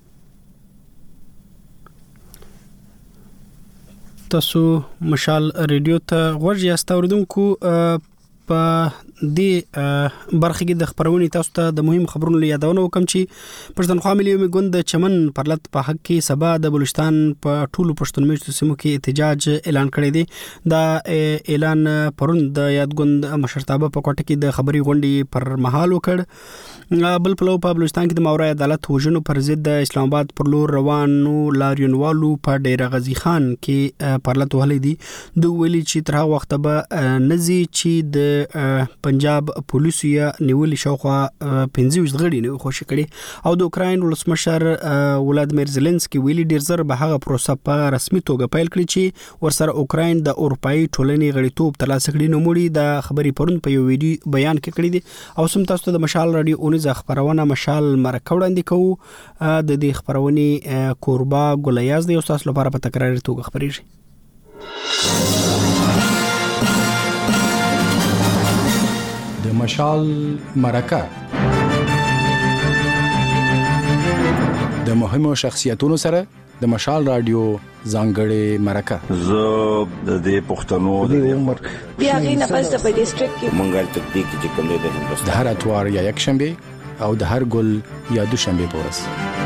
[SPEAKER 1] تاسو مشال ریډیو ته غوږی است اوریدونکو. په دې برخه کې د خبرونې تاسو ته د مهم خبرونو یادونه وکم چې پښتونخوا ملي یومي ګوند د چمن پرلط په حق کې سبا د بلوچستان په ټولو پښتون میشتو سیمو کې احتجاج اعلان کړی دی. دا اعلان پرون د یاد ګوند مشرتابه په کوټه کې د خبري غونډې پر مهال وکړ. بل پلو په بلوچستان کې د ماورا عدالت وژنو پر ضد د اسلام آباد پر لور روانو لاریونوالو په ډیر غزي خان کې پرلط وهلې دي. دوی ویلي چې تر هغه وخت به نزي چې د پنجاب پولیسو یې نیولې شاوخوا پنځه ویشت غړي نه خوشی کړي او د اوکراین ولسمشر ولادیمیر زيلنسکي ویلي ډیر زر به هغه پروسه په رسمي توګه پیل کړي چې ورسره اوکراین د اروپאי ټولنې غړیتوب ترلاسه کړي. نو موري د خبري پرون په یو ویډیو بیان کې کړی دي او سم تاسو ته د مشال رادیو اونیزه خبرونه مشال مرکه وړاندې کوو. د دې خبرونې کوربا ګلیاز دی او تاسو لپاره په تکراري توګه خبريږي.
[SPEAKER 9] د مشال مرکه د مهمو شخصیتونو سره د مشال رادیو ځانګړې مرکه.
[SPEAKER 10] زه د دې پښتنو د عمر
[SPEAKER 11] بیا غینه پس د ډیسټریکټ کې
[SPEAKER 10] منګل تکتیک چې کوم دی د هندوستان
[SPEAKER 9] د هر اتوار یا یک شنبه او د هر ګل یا دوشنبه پورس.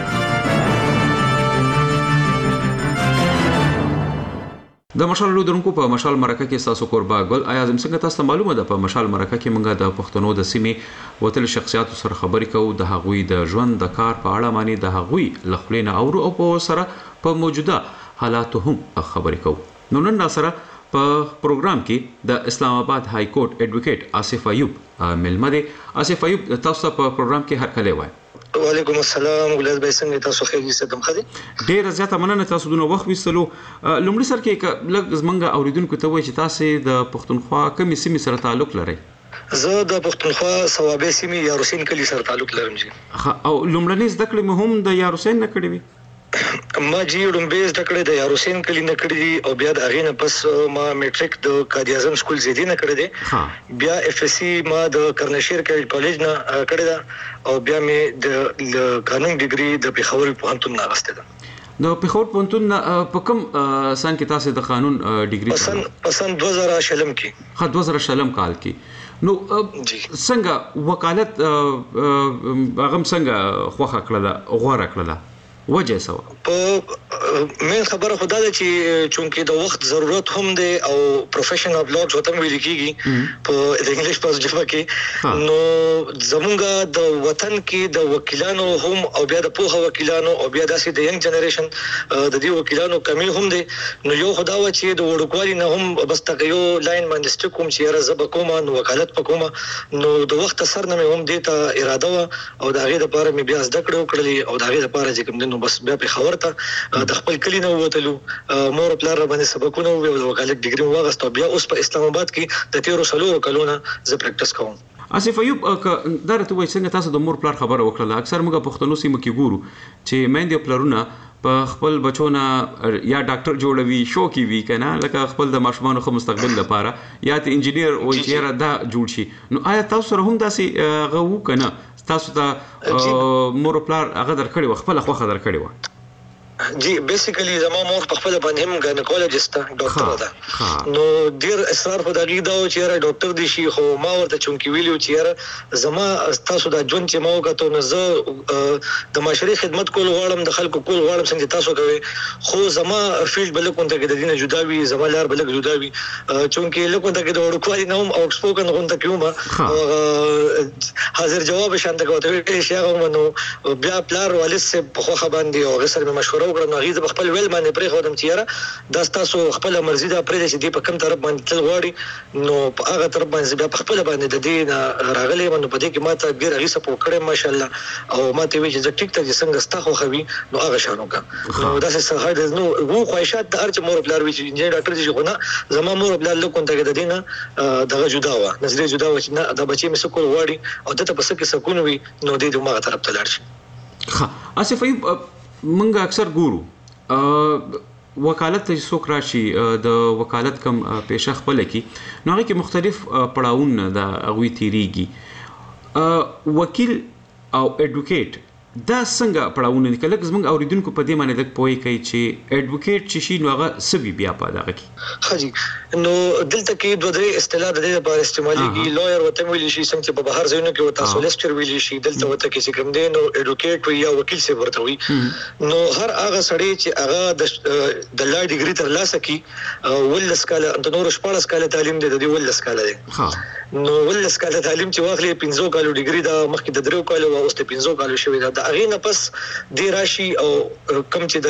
[SPEAKER 12] د مشال لودرونکو په مشال مرکه کې تاسو قربا ګل آیا زم څنګه تاسو معلومه ده په مشال مرکه کې موږ د پښتنو د سیمې وتل شخصیت سره خبرې کوو د هغوی د ژوند د کار په اړه معنی د هغوی لخلینه او او په سره په موجوده حالات هم خبرې کوو. نو نن سره په پروګرام کې د اسلام آباد های کورټ ایډوکیټ آصف ایوب ملمده. آصف ایوب تاسو په پروګرام کې هر کله وای.
[SPEAKER 13] وعلیکم السلام ولادت به څنګه تاسو خیر یې ستم خدي
[SPEAKER 12] ډیر زیاته مننه تاسو دونه وخت وستلو. لومړی سر کې لږ زمنګ اوریدونکو ته وایي چې تاسو د پښتونخوا کومې سیمې سره تعلق لرئ؟
[SPEAKER 13] زه د پښتونخوا صوابه سیمې یاروسین کلی سره تعلق لرم. جی
[SPEAKER 12] او لومړنۍ زده کړې مهم د یاروسین نه کړې وي؟
[SPEAKER 13] ما جی رومبیز دکړه د یاروسین کلی نه کړی دی او بیا د اغه نه پس ما میټریک د قائد اعظم سکول زیدی نه کړی دی. بیا اف اس سی ما د کرنشیر کالج نه کړی دا او بیا مې د قانون ډیګري د پیښور پوهنتون نه غسته ده.
[SPEAKER 12] د پیښور پوهنتون په کوم سن کې تاسو د قانون ډیګري
[SPEAKER 13] پسند پسند دوه زره شلم کې
[SPEAKER 12] ها دوه زره شلم کال کې نو څنګه وکالت هغه څنګه خوخه کړله غوړه کړله وجه سو
[SPEAKER 13] په مې خبره خدا ده چې چونکه د وخت ضرورت هم دی او پروفیشن اف لا جو تم ویل کیږي په د انګلیش په ژبه کې نو زمونږ د وطن کې د وکیلانو هم او بیا د پوهه وکیلانو او بیا داسې د ینګ جنریشن د دې وکیلانو کمی هم دی. نو یو خدا و چې د وړوکوالي نه هم بس تک یو لاین باندې سټکوم چې را زب کومه نو وکالت پکومه نو د وخت سر نه هم دی ته اراده و او د هغه لپاره مې بیا زده کړو کړلې او د هغه لپاره چې کوم نو بس بیا په خبر ته د خپل کلی نه وته مور پلار باندې سبقونه او د وکالت ډیګري واغسته بیا اوس په اسلام آباد کې د تیرو سلو کلونه ز پریکټیس کوم.
[SPEAKER 12] آصف ایوب درته وایي څنګه تاسو د مور پلار خبره وکړه؟ اکثر موږ پښتنو سیمو کې ګورو چې مېندې پلرونه په خپل بچونه یا ډاکټر جوړوي شوقي وي کنه لکه خپل د ماشومان خو مستقبل لپاره یا ته انجینیر او چیرې دا جوړ شي. نو آیا تاسو سره هم داسې غو کنه تاسو ته مور پلار هغه درکړي خپل خوخه درکړي و؟
[SPEAKER 13] جی بیسیکلی زما مور په خپل باندې هم ګاینکولوژیست ډاکټر ده نو ډیر اصرار په دغه دا او چې را ډاکټر دي شي خو ما ورته چونکی ویلو چې زما تاسو د ژوند چې ما وکړو نو زه د معاشري خدمت کول غواړم د خلکو کول غواړم څنګه تاسو کوي خو زما فیلډ بل کوم ته د دینه جدا وي زما لار بل جدا وي چونکی لکه ته د وړوکوالي نوم او سپوکن غون ته کیوم حاضر جواب شانته کوته شي هغه نو بیا پلار والد سه په خو باندې او غسر مې مشوره وکړم نو غیزه خپل ویل باندې پرې خو دم چیرې دا تاسو خپل مرزي دا پرې چې دی په کوم طرف باندې تل غواړي نو په هغه طرف باندې بیا خپل باندې د دې راغلي باندې په دې کې ماته ډیر غیسه په کړې ماشاءالله او ماته وی چې ټیک ته څنګه ستا خو خوي نو هغه شانو کا نو دا څه هغه نو وو خواهشات د ارچ مور بلار وی چې ډاکټر چې غونه زما مور بلار له کوم ته د دینه دغه جدا و نظر جدا و چې نه دا بچي مې سکول غواړي او دته په سکه سکون وي نو دې دماغ طرف ته لاړ شي.
[SPEAKER 12] ها آصف ایوب منګه اکثر ګورو وکالت ته څوک راشي د وکالت کم پیشه خپل کی نو هغه کې مختلف پړاوونه د اغوي تیریږي وکیل او اډوکیټ دا څنګه پړاوونه دي کله زموږ اوریدونکو په دې باندې د پوي کوي چې اډوکیټ چې شي نو هغه سبي بیا پاده کوي
[SPEAKER 13] حاجی نو دلته کې دوه درې اصطلاح د دې لپاره استعماليږي لویر وته ویل شي څنګه په بهر ځایونو کې وته سولسټر ویل شي دلته وته کې کوم دی نو اډوکیټ وي یا وکیل څه ورته وي نو هر هغه سړی چې هغه د لا ډیګري تر لاسه کی ولس کاله د نور شپږ کاله تعلیم دی د ولس کاله دی ها نو ولس کاله تعلیم چې واخلې پنځو کالو ډیګري دا مخکې د درو کالو او اوس ته پنځو کالو شوی دا هغه نه پس دی راشي او کوم چې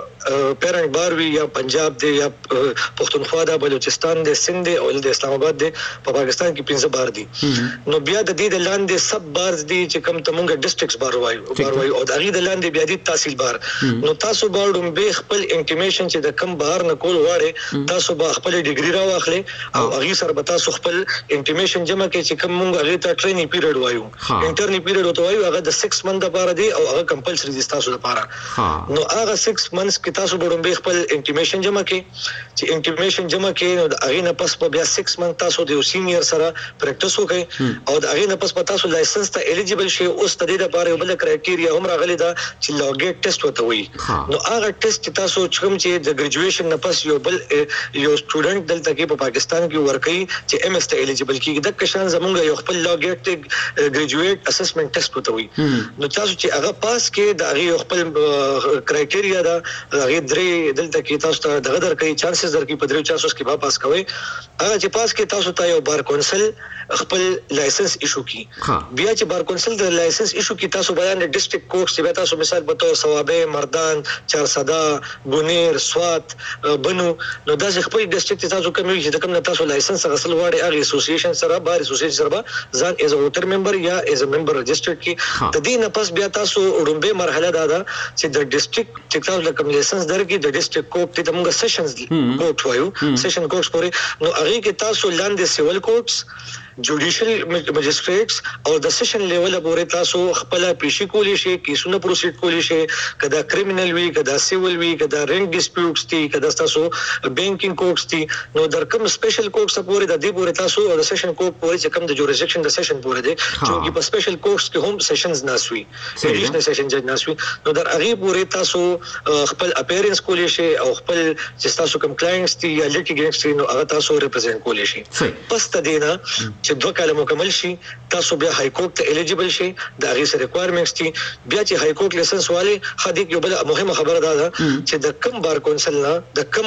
[SPEAKER 13] د پیرنټ بار وی یا پنجاب دی یا پښتونخوا دا بلوچستان دی سند دی او د اسلام آباد دی په پاکستان کې پنځه بار دي نو بیا د دې د لاندې سب بارز دي چې کوم تمونګه ډیسټریکټس بار وایو بار وایو او د هغه د لاندې بیا د تحصیل بار نو تاسو باندې به خپل انټیمیشن چې د کم بهر نه کول غواړي تاسو به خپل ډیګري راوخلې او هغه سره به تاسو خپل انټیمیشن جمع کړئ چې کوم مونږ هغه ته ټریننګ پیریډ وایو انټرنی پیریډ وته وایو هغه د سکس منث لپاره دی او هغه کمپلسری دي تاسو لپاره نو هغه سکس منث کې تاسو به خپل انټیمیشن جمع کړئ چې انټیمیشن جمع کړئ نو د هغه نه پس په بیا سکس منث تاسو د سینیئر سره پریکټیس وکړئ او د هغه نه پس په تاسو لایسنس ته الیجیبل شئ اوس د دې لپاره یو بل کرایټیریا هم راغلي دا چې لوګیټ ټیسټ وته وایي نو هغه ټیسټ تاسو کوم چې د ګریجویشن نه پس یو بل یو سټوډنټ دلته کې په پاکستان کې ورکړي چې ایم ایس ته الیجیبل کیږي د کشان زمونږ یو خپل لوګیټ ګریجویټ اسسمنټ ټیسټ وته وایي نو تاسو چې هغه پاس کې د هغه خپل کرایټیریا دا هغه درې دلته کې تاسو ته دغه درکې چانسز درکې په درې چانسز کې به پاس کوئ هغه چې پاس کې تاسو ته یو بار کونسل خپل لایسنس ایشو کی بیا چې بار کونسل د لایسنس ایشو کی تاسو بیان د ډیسټریکټ کوډ چې تاسو مثال په تور ثوابه مردان چارسدا ګونیر سوات بنو نو دا خپل ډیسټریکټ تاسو کوم چې کوم تاسو لایسنس غسل واړي هغه اسوسییشن سره بار اسوسییشن سره ځان ایز ا ووټر ممبر یا ایز ا ممبر رجسټرډ کی د دې نه پس بیا تاسو وړاندې مرحله دا ده چې د ډیسټریکټ چې تاسو کوم لایسنس درکې د ډیسټریکټ کوډ ته موږ سیشنز کوډ وایو سیشن کوډ پورې نو هغه کې تاسو لاندې سیول کوډز جوډیشل مجسټریټس او د سیشن لیول پورې تاسو خپل پیشي کولی شي کیسونه پروسیډ کولی شي کدا کریمینل وی کدا سیول وی کدا رینټ ډیسپیوټس دي کدا تاسو بانکینګ کوډز دي نو در کوم سپیشل کوډز پورې د دې پورې تاسو د سیشن کوډ پورې چې کوم د جوریسډکشن د سیشن پورې دي چې په سپیشل کوډز کې هم سیشنز ناسوي ایډیشنل سیشن جج ناسوي نو در هغه پورې تاسو خپل اپیرنس کولی شي او خپل چې تاسو کوم کلاینټس دي یا لیټیګنټس دي نو هغه تاسو ریپرزینټ کولی شي پس تدینا چې دوه کاله مکمل شي تاسو بیا های کورټ ته الیجیبل شي دا غي سره ریکوایرمنټس دي بیا چې های کورټ لایسنس والے خدای یو بل مهمه خبره ده چې د کم بار کونسل نه د کم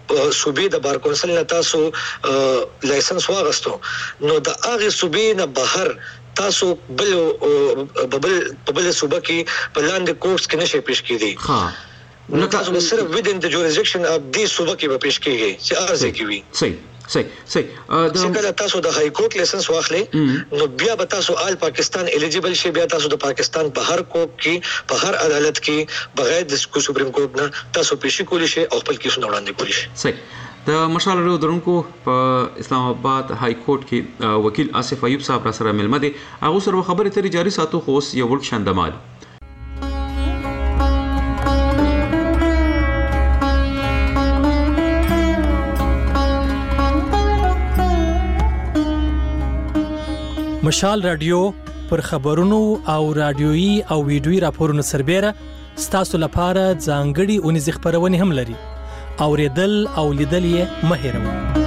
[SPEAKER 13] صوبې د بار کونسل نه تاسو لایسنس واغستو نو د هغه صوبې نه بهر تاسو بل بل بل صوبه کې په لاندې کورس کې نشي پیش کیدی ها نو تاسو صرف within the jurisdiction of دې صوبه کې به پیش کیږي چې ارزه کوي
[SPEAKER 12] صحیح صحیح صحیح
[SPEAKER 13] د کله تاسو د های کورټ لایسنس واخلې نو بیا به تاسو آل پاکستان الیجیبل شي بیا تاسو د پاکستان په هر کوټ کې په هر عدالت کې بغیر د سپریم کورټ نه تاسو پیشي کولی شي او خپل کیسونه وړاندې کولی شي
[SPEAKER 12] صحیح د مشال ورو درونکو په اسلام آباد های کورټ کې وکیل آصف ایوب صاحب را سره ملمه دي هغه سره خبرې ترې جاري ساتو خو یو ورک شاندمال
[SPEAKER 24] مشال رادیو پر خبرونو او رادیويي او ویډیويي راپورونو سربېره ستاسو لپاره ځانګړي اونیز خبرونه هم لري اوریدل او لیدل یې مه هېروئ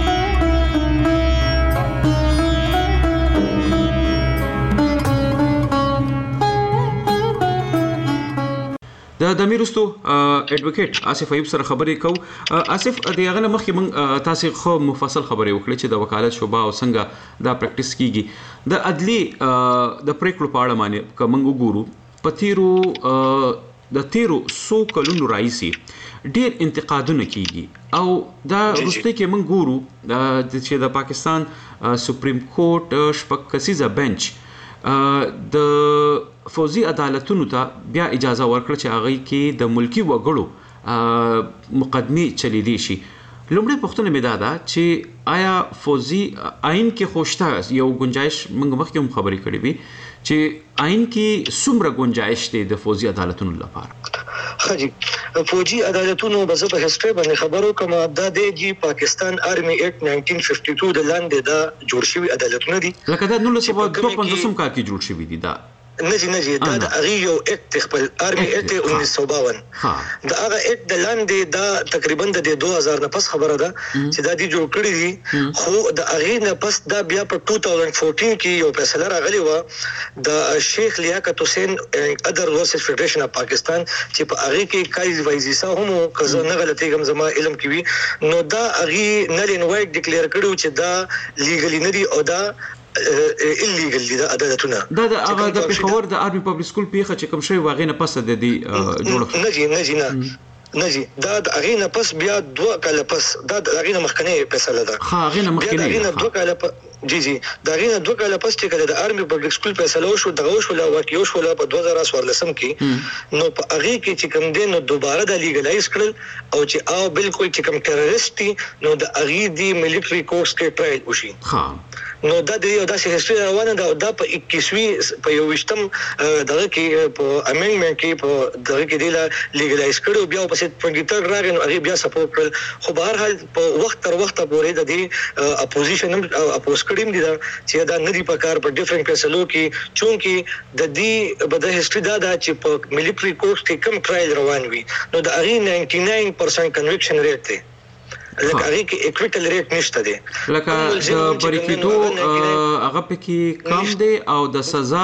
[SPEAKER 12] د دمیرستو اډوکیټ آصف ایوب سره خبرې کو آصف د هغه نه مخکې موږ تاسو خو مفصل خبرې وکړې چې د وکالت شوبه او څنګه دا پریکټیس کیږي د عدلي د پریکړو په اړه باندې کوم وګورو پتیرو د تیرو سو کلونو راځي ډېر انتقادونه کیږي او دا وروسته کې موږ ګورو چې د پاکستان سپریم کورټ شپږ کسیزه بنچ د فوزي عدالتونو ته بیا اجازه ورکړه چې هغه کې د ملکی وګړو مقدمه چلی دي شي لومړی پوښتنه مې دا ده چې آیا فوزي آئین کې خوشته یو گنجائش موږ مخکې هم خبرې کړې وي چې آئین کې څومره گنجائش دی د فوزي عدالتونو لپاره
[SPEAKER 13] خاجي فوجي عدالتونو به په هستري باندې خبرو کوم دا دی پاکستان آرمي اکټ ناینټین ففټي ټو د لاندې دا جوړ شوی عدالتونه دي
[SPEAKER 12] لکه دا نولس سوه دوه پنځوس کال کې جوړ شوی دي دا
[SPEAKER 13] نجی نجی دا د هغه یو اکټ خپل آرمي اکټ انیس سو باون دا هغه اکټ د لاندې دا تقریبا د دوه هزار نه پس خبره ده چې دا دی جوړ کړی دي خو د هغه نه پس دا بیا په دوه هزار چودہ کې یو فیصله راغلی و د شیخ لیاقت حسین ادر ورسز فدریشن اف پاکستان چې په هغه کې کایز وایزیسا هم کزه نه غلطي کوم زما علم کې وي نو دا هغه نل ان وایټ ډیکلیئر کړو چې دا لیګلی نه دی او دا ایلیګل دي د عدالتونه
[SPEAKER 12] دا د هغه د پېښور د آرمي پبلک سکول پیخه چې کوم شی واغې نه پس د دې جوړ
[SPEAKER 13] نه جی نه جی نه نه جی دا د هغه نه پس بیا دوه کاله پس دا د هغه نه مخکنی فیصله ده
[SPEAKER 12] ها هغه نه مخکنی
[SPEAKER 13] دا هغه دوه کاله جی جی دا هغه نه دوه کاله پس چې کله د آرمي پبلک سکول فیصله وشو دغه وشو لا واقع وشو لا په دوه هزار څوارلس کې نو په هغه کې چې کوم دین نو دوباره د لیګلایز کړل او چې او بالکل چې کوم ټیرریست نو د هغه دی ملټری کورس کې ټرایل وشي
[SPEAKER 12] ها
[SPEAKER 13] نو دا د یو داسې هستري روانه ده دا په اکیسوي په یو وشتم دغه کې په امندمنت کې په دغه کې دی لا لیګلایز کړو بیا په ستونګیټر راغی نو هغه بیا سپورټ کړ خو بهر حال په وخت تر وخت پورې د دې اپوزیشن اپوز کړیم دي دا چې دا ندی په کار په ډیفرنٹ فیصلو کې چونکی د دې په د هستري دا چې په ملټری کورس کې کم ټرایل روان وي نو د هغه ناینټي ناین پرسنټ کنویکشن ریټ دی لکه هغه کې اکویټل ریټ نشته دی
[SPEAKER 12] لکه د بریکیدو هغه پکې کم دی او د سزا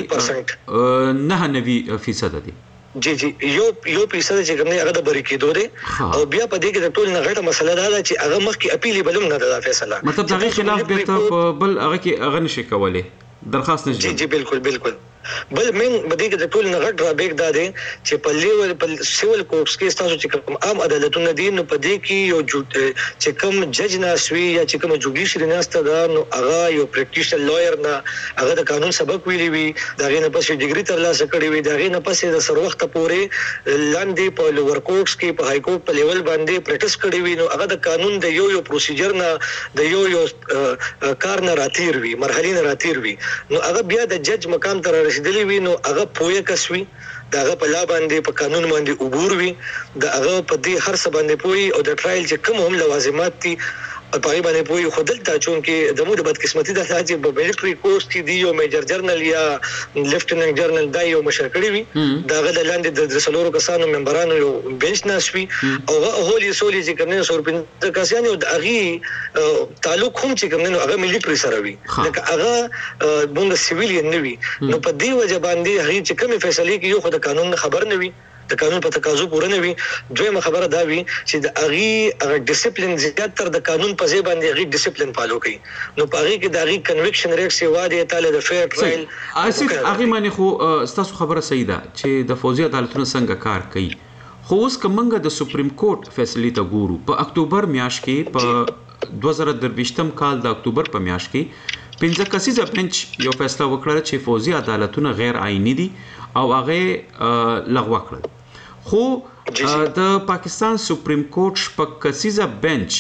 [SPEAKER 12] پکې نه نوي فیصد دی
[SPEAKER 13] جی جی یو یو فیصد چې کوم نه هغه د بریکیدو دی او بیا په دې کې د ټول نه غټه مسله دا ده چې هغه مخکې اپیل بلوم نه ده فیصله
[SPEAKER 12] مطلب دغه خلاف بیرته بل هغه کې هغه نشي کولای درخواست نشي
[SPEAKER 13] جی جی بالکل بالکل بل من بده کې د ټول نه غټ را بیگ دا دی چې په لیول په سیول کورټس کې تاسو چې کوم عام عدالتونه دي نو په دې کې یو چې کوم جج ناسوي یا چې کوم جوډیشري ناسته دا نو هغه یو پریکټیشنر لویر نه هغه د قانون سبق ویلی وي دا غي نه پسې ډیګري ترلاسه کړی وي دا غي نه پسې د سر وخت پورې لاندې په لوور کورټس کې په های کورټ په لیول باندې پریکټیس کړی وي نو هغه د قانون د یو یو پروسیجر نه د یو یو کار نه راتیر وي مرحلې نه راتیر وي نو هغه بیا د جج مقام ته رسیدلی وي نو هغه پوهه کسوي داغه په لا باندې په قانون باندې عبور وي داغه په دې هر څه باندې پوي او د ټرایل چې کوم هم لوازمات دي په پای باندې پوي خودل ته چون کې د مو د بدقسمتي د حاجی په ملټری کورس کې دی یو میجر جرنل یا لیفټننټ جرنل دا یو مشر کړی وي داغه د لاندې د سلورو کسانو ممبرانو یو بنچ ناسوي او هولي سولي چې کوم نه سور پنځه کسان یو د اغي تعلق هم چې کوم نه هغه ملټری سره وي لکه هغه مونږ سیویلین نه وي نو په دې وجه باندې هغه چې کوم فیصله کې یو خو د قانون خبر نه وي د قانون په تقاضو پوره نه وي دویمه خبره دا وي چې د اغي هغه ډیسپلین زیات تر د قانون په ځای باندې اغي ډیسپلین فالو کوي نو په اغي کې د اغي کنویکشن ریټ سی واده تعالی د فیر ټرایل
[SPEAKER 12] اساس اغي معنی خو تاسو خبره صحیح ده چې د فوزي عدالتونو څنګه کار کوي خو اوس کومنګ د سپریم کورټ فیصله ته ګورو په اکتوبر میاشت کې په دوه هزار درویشتم کال د اکتوبر په میاشت کې پنځه کسیزه بنچ یو فیصله وکړه چې فوزي عدالتونه غیر آئینی دي او هغه لغوه کړل خو د پاکستان سپریم کورټ شپږ کسیزه بنچ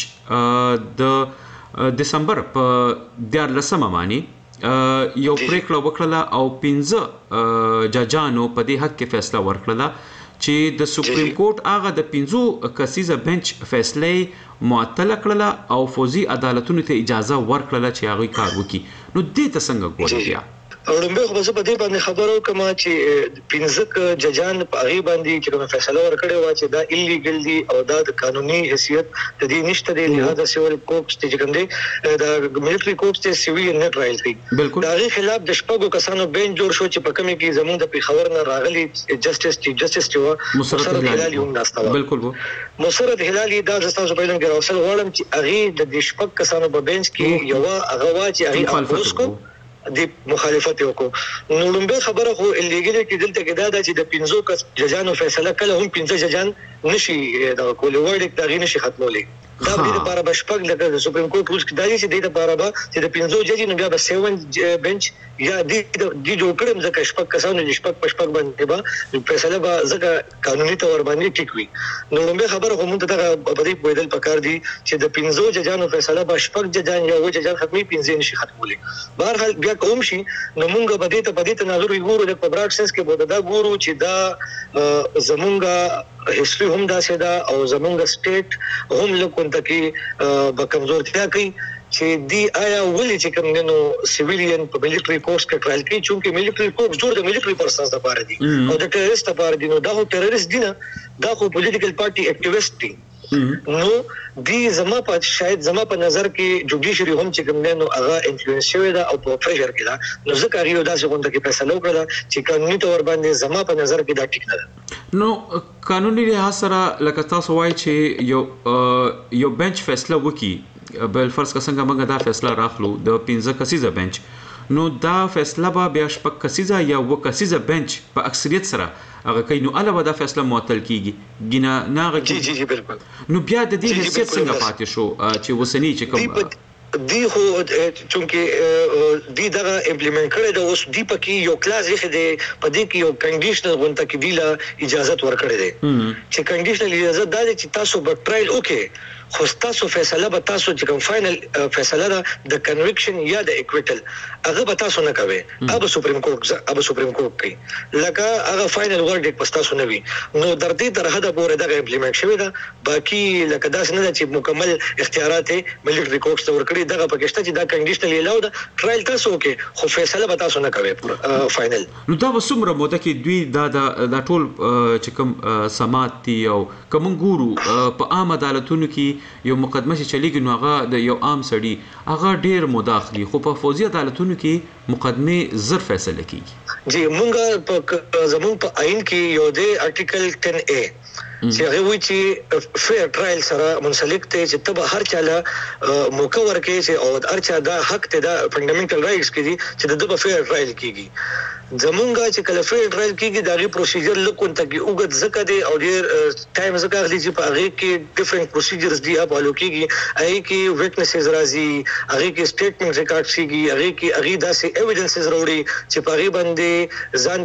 [SPEAKER 12] د دسمبر په دیارلسمه باندې یو پریکړه وکړه او پنځه ججانو په دې حق کې فیصله ورکړه چې د سپریم کورټ هغه د پنځو کسیزه بنچ فیصله معطل کړله او فوزي عدالتونو ته اجازه ورکړه چې هغه کار وکړي نو دې ته څنګه ګوري
[SPEAKER 13] اورمبه خو په دې باندې خبرو کوم چې پنځه ججان په هغه باندې چې کوم فیصله ورکړی و چې دا ایلیګل دي او دا د قانوني حیثیت د دې نشته دی لہذا سیول کورټس چې کوم دی دا ملټری کورټس ته سیویل نه ټرایل کوي دا غي خلاف د شپږو کسانو بنچ جوړ شو چې په کومه کې زموږ د پیښور نه راغلي جسټس چیف جسټس چې مسرت هلالي هم ناستاوه
[SPEAKER 12] بالکل
[SPEAKER 13] مسرت هلالي دا تاسو په لږ راوصل غواړم چې هغه د شپږ کسانو په بنچ کې یو هغه وا چې هغه اپوز کو د مخالفت وکړو نو لومبه خبره خو الیګل کې دلته کې دا چې د پنځو کس ججانو فیصله کله هم پنځه ججان نشي دا کول ورډ دا غي نشي ختمولې دا د لپاره بشپک لکه د سپریم کورټ روز کې دا چې د لپاره به چې د پنځو ججې نو بیا به سیون بنچ یا د د جوړ کړم ځکه شپک کسانو د شپک پشپک باندې به فیصله به ځکه قانوني تور باندې ټیک وي. نو لومبه خبره کوم ته دا په دې پوهیدل پکار دي چې د پنځو ججانو فیصله به شپک ججان یا و ججان ختمي پنځه نشي ختمولي. بهر حال بیا کوم شي نو موږ به دې ته په دې تناظر وګورو د پبراټ سنس کې به دا ګورو چې دا زمونږه هیستوري هم دا سیدا او زمونږ سټیټ هم لکه تکي به کمزورتیا کوي چې دی آیا ولې چې کوم نو سیویلین په ملټری کورس کې ټرایل کوي چې ملټری کورس جوړ د ملټری پرسنز لپاره دي او د ټیرریست لپاره دي. نو دا هو ټیرریست دي نه دا خو پولیټیکل پارټي اکټیویسټ دي. نو دی زما په شاید زما په نظر کې جوډیشری هم چې کوم نو هغه انفلوئنس شوی دا او په پریشر کې دا نو ځکه یو داسې غونډه کې فیصله وکړه چې قانوني تور باندې زما په نظر کې دا ټیک نه ده.
[SPEAKER 12] نو قانوني لحاظ سره لکه تاسو وایي چې یو یو بنچ فیصله وکړي بل فرض کا څنګه موږ دا فیصله راخلو د پنځه کسیزه بنچ نو دا فیصله به بیا شپږ کسیزه یا و کسیزه بنچ په اکثریت سره هغه کوي نو علاوه دا فیصله معطل کیږي ګنا ناغه
[SPEAKER 13] جی جی جی بالکل.
[SPEAKER 12] نو بیا د دې حیثیت څنګه پاتې شو چې وسنی چې کوم
[SPEAKER 13] دی خو چونکه دی دا امپلیمنٹ کړی دا اوس دی پکې یو کلاس یې دی په دې کې یو کنډیشنل غونټه کې دی لا اجازه ورکړي دي چې کنډیشنل اجازه دا چې تاسو به ټرایل وکړي خو تاسو فیصله به تاسو چې کوم فائنل فیصله ده د کنویکشن یا د اکویټل هغه به تاسو نه کوي هغه سپریم کورټ هغه سپریم کورټ کوي لکه هغه فائنل ورډیک پس تاسو نه وي. نو در دې تر حد پورې دا امپلیمنٹ شوی ده باقي لکه داس نه چې مکمل اختیارات ملټری کورټ ته ورکړي دغه پکشته چې دا کنډیشنل الاو ده ټرایل تاسو کې خو فیصله به تاسو نه کوي فائنل.
[SPEAKER 12] نو دا وسمره موده کې دوی دا د ټول چې کوم سماعت دی او کوم ګورو په عام عدالتونو کې یو مقدمه چې چلیږي نو هغه د یو عام سړي هغه ډیر مداخلي خو په فوزي عدالتونو کې مقدمه زر فیصله کیږي.
[SPEAKER 13] جی مونږ په زمون په آئین کې یو دی آرټیکل ټن اے چې هغه وی چې فیر ټرایل سره منسلک ته چې تب هر چاله موقع ورکړي چې او هر چا دا حق ته دا فندامنټل رائټس کې دي چې د دغه فیر ټرایل کیږي. زمونږه چې کله فیر ټرایل کیږي دا غي پروسیجر لکه ته کې وګت زکه دي او ډیر ټایم زکه غلي چې په هغه کې ډیفرنٹ پروسیجرز دي په لو کېږي هغه کې وټنسز راځي هغه کې سټیټمنټ ریکارډ شيږي هغه کې هغه داسې ایویډنسز وروړي چې په هغه باندې ځان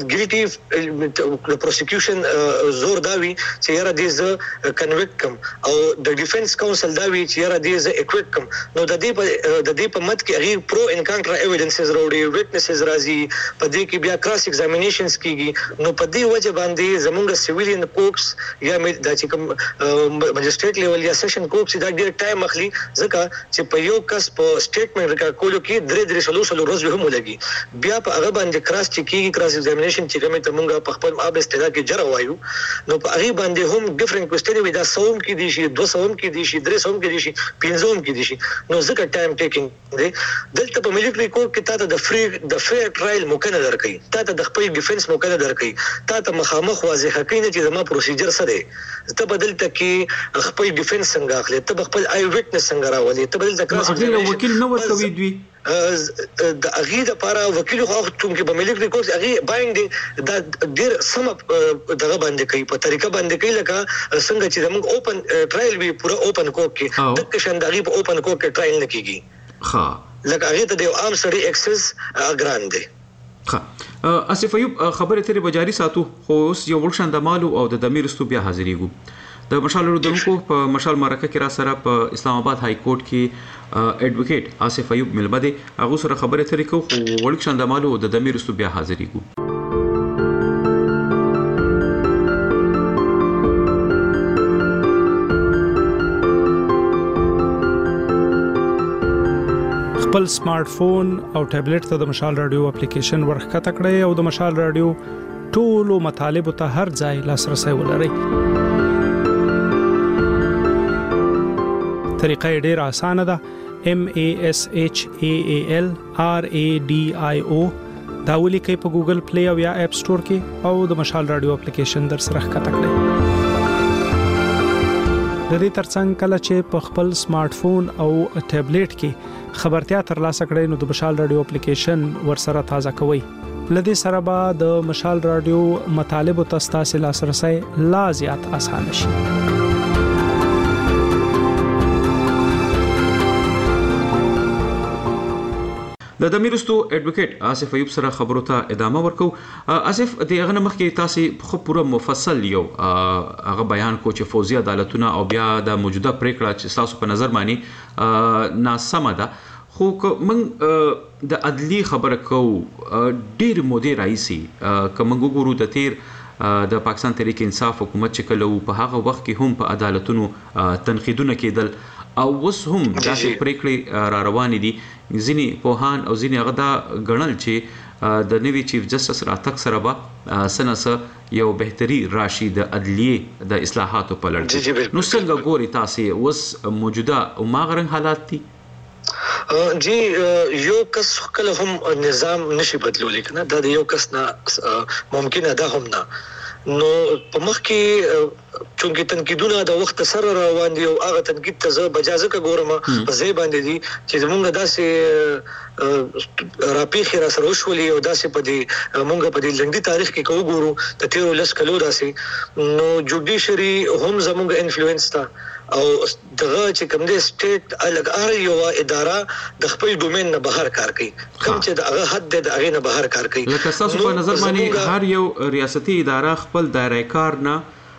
[SPEAKER 13] ګلټي د پروسیکیوشن زور داوي چې یاره دې ز کنویکټ کم او د ډیفنس کونسل داوي چې یاره دې ز اکویټ کم. نو د دې په د دې په مت کې هغه پرو ان کانټرا ایویډنسز وروړي وټنسز راځي په دې کې بیا کراس ایگزامینیشنز کیږي. نو په دې وجه باندې زمونږ سیویلین کوکس یا د چې کوم مجسټریټ لیول یا سیشن کوکس دا ډیر ټایم اخلي ځکه چې په یو کس په سټیټمنټ ریکارډ کولو کې درې درې سولوشن ورځ هم ولګي بیا په هغه باندې کراس چکیږي کراس ایگزامینیشن چې کومه ته مونږ په خپل اب استدا کې جره وایو نو په هغه باندې هم ډیفرنٹ کوېسچن وي دا سوم کې دي شي دوه سوم کې دي شي درې سوم کې دي شي پنځوم کې دي شي نو ځکه ټایم ټیکینګ دی. دلته په ملټری کورټ کې تاسو د فری د فیر ټرایل موقع نه درکې تاسو د خپل ډیفنس موقع نه درکې تاسو مخامخ واضح کوي چې زموږ پروسیجر څه دی ته بدلته کې خپل ډیفنس څنګه اخلي ته خپل آی وټنس څنګه راولي ته بدل ذکر
[SPEAKER 12] اصلي وکیل نو ورکوي دوی
[SPEAKER 13] د اغه د لپاره وکیل خو چې په ملټری کورس اغه بایند دا ډیر سم دغه باندې کوي په طریقه باندې کوي لکه څنګه چې موږ اوپن ټرایل وی پورا اوپن کوک کې د شانداري په اوپن کوک کې ټرایل نه کیږي ها لکه اغه ته د عام سړي اکسس اګران دی.
[SPEAKER 12] ها اسف ایوب خبره ترې بجاری ساتو خو اوس یو ورشن د مالو او د دمیرستو بیا حاضرېګو د مشال رودونکو په مشال مرکه کې را سره په اسلام آباد های کورټ کې اډوکیټ اسف ایوب ملبده هغه سره خبره ترې کو خو ورشن د مالو او د دمیرستو بیا حاضرېګو.
[SPEAKER 1] خپل سمارټ فون او ټابلیټ ته د مشال رادیو اپلیکیشن ورخته کړئ او د مشال رادیو ټولو مطالبه ته هر ځای لاسرسي ولرئ. طریقه ډیره اسانه ده M A S H A A L R A D I O دا ولیکئ په ګوګل پلی او یا اپ سٹور کې او د مشال رادیو اپلیکیشن در سره ښکته کړئ. د دې ترڅنګ کله چې په خپل سمارټ فون او ټابلیټ کې خبرتیا ترلاسه کړئ نو د مشال رادیو اپلیکیشن ورسره تازه کوئ. لدې سره به د مشال رادیو مطالب او تاسو لاسرسي لا زیات اسانه شي.
[SPEAKER 12] د دمیرستو اډوکیټ آصف ایوب سره خبرو ته ادامه ورکو. آصف د هغه مخکې تاسو خو پوره مفصل یو هغه بیان کو چې فوزي عدالتونه او بیا د موجوده پریکړه چې تاسو په نظر باندې ناسمه ده، خو من د عدلی خبره کو ډیر مودې راځي که موږ وګورو د تیر د پاکستان تحریک انصاف حکومت چې کله په هغه وخت کې هم په عدالتونو تنقیدونه کېدل او اوس هم داسې پریکړې را روانې دي. ځینې پوهان او ځینې هغه دا ګڼل چې د نوي چیف جسټس راتګ سره به څه نه څه یو بهتري راشي د عدلیې د اصلاحاتو په لړ کې. نو څنګه ګوري تاسو اوس موجوده هماغه رنګ حالات دي؟
[SPEAKER 13] جی یو کس کله هم نظام نشي بدلولی کنه، دا د یو کس نه ممکنه ده هم نه. نو په مخ کې چونکې تنقیدونه د وخت سره روان دي او هغه تنقید ته زه بجازه کا ګورم په ځای باندې دي چې زمونږ داسې راپیخي را سره وشولي او داسې په دې مونږ په دې لنډي تاریخ کې کو ګورو د تیرو لس کلو داسې نو جوډیشري هم زمونږ انفلوئنس تا او دغه چې کوم دی سټیټ الګ ار یو اداره د خپل ډومین نه بهر کار کوي، کوم چې د هغه حد د هغه نه بهر کار کوي.
[SPEAKER 12] لکه تاسو په نظر باندې هر یو ریاستي اداره خپل دایره کار نه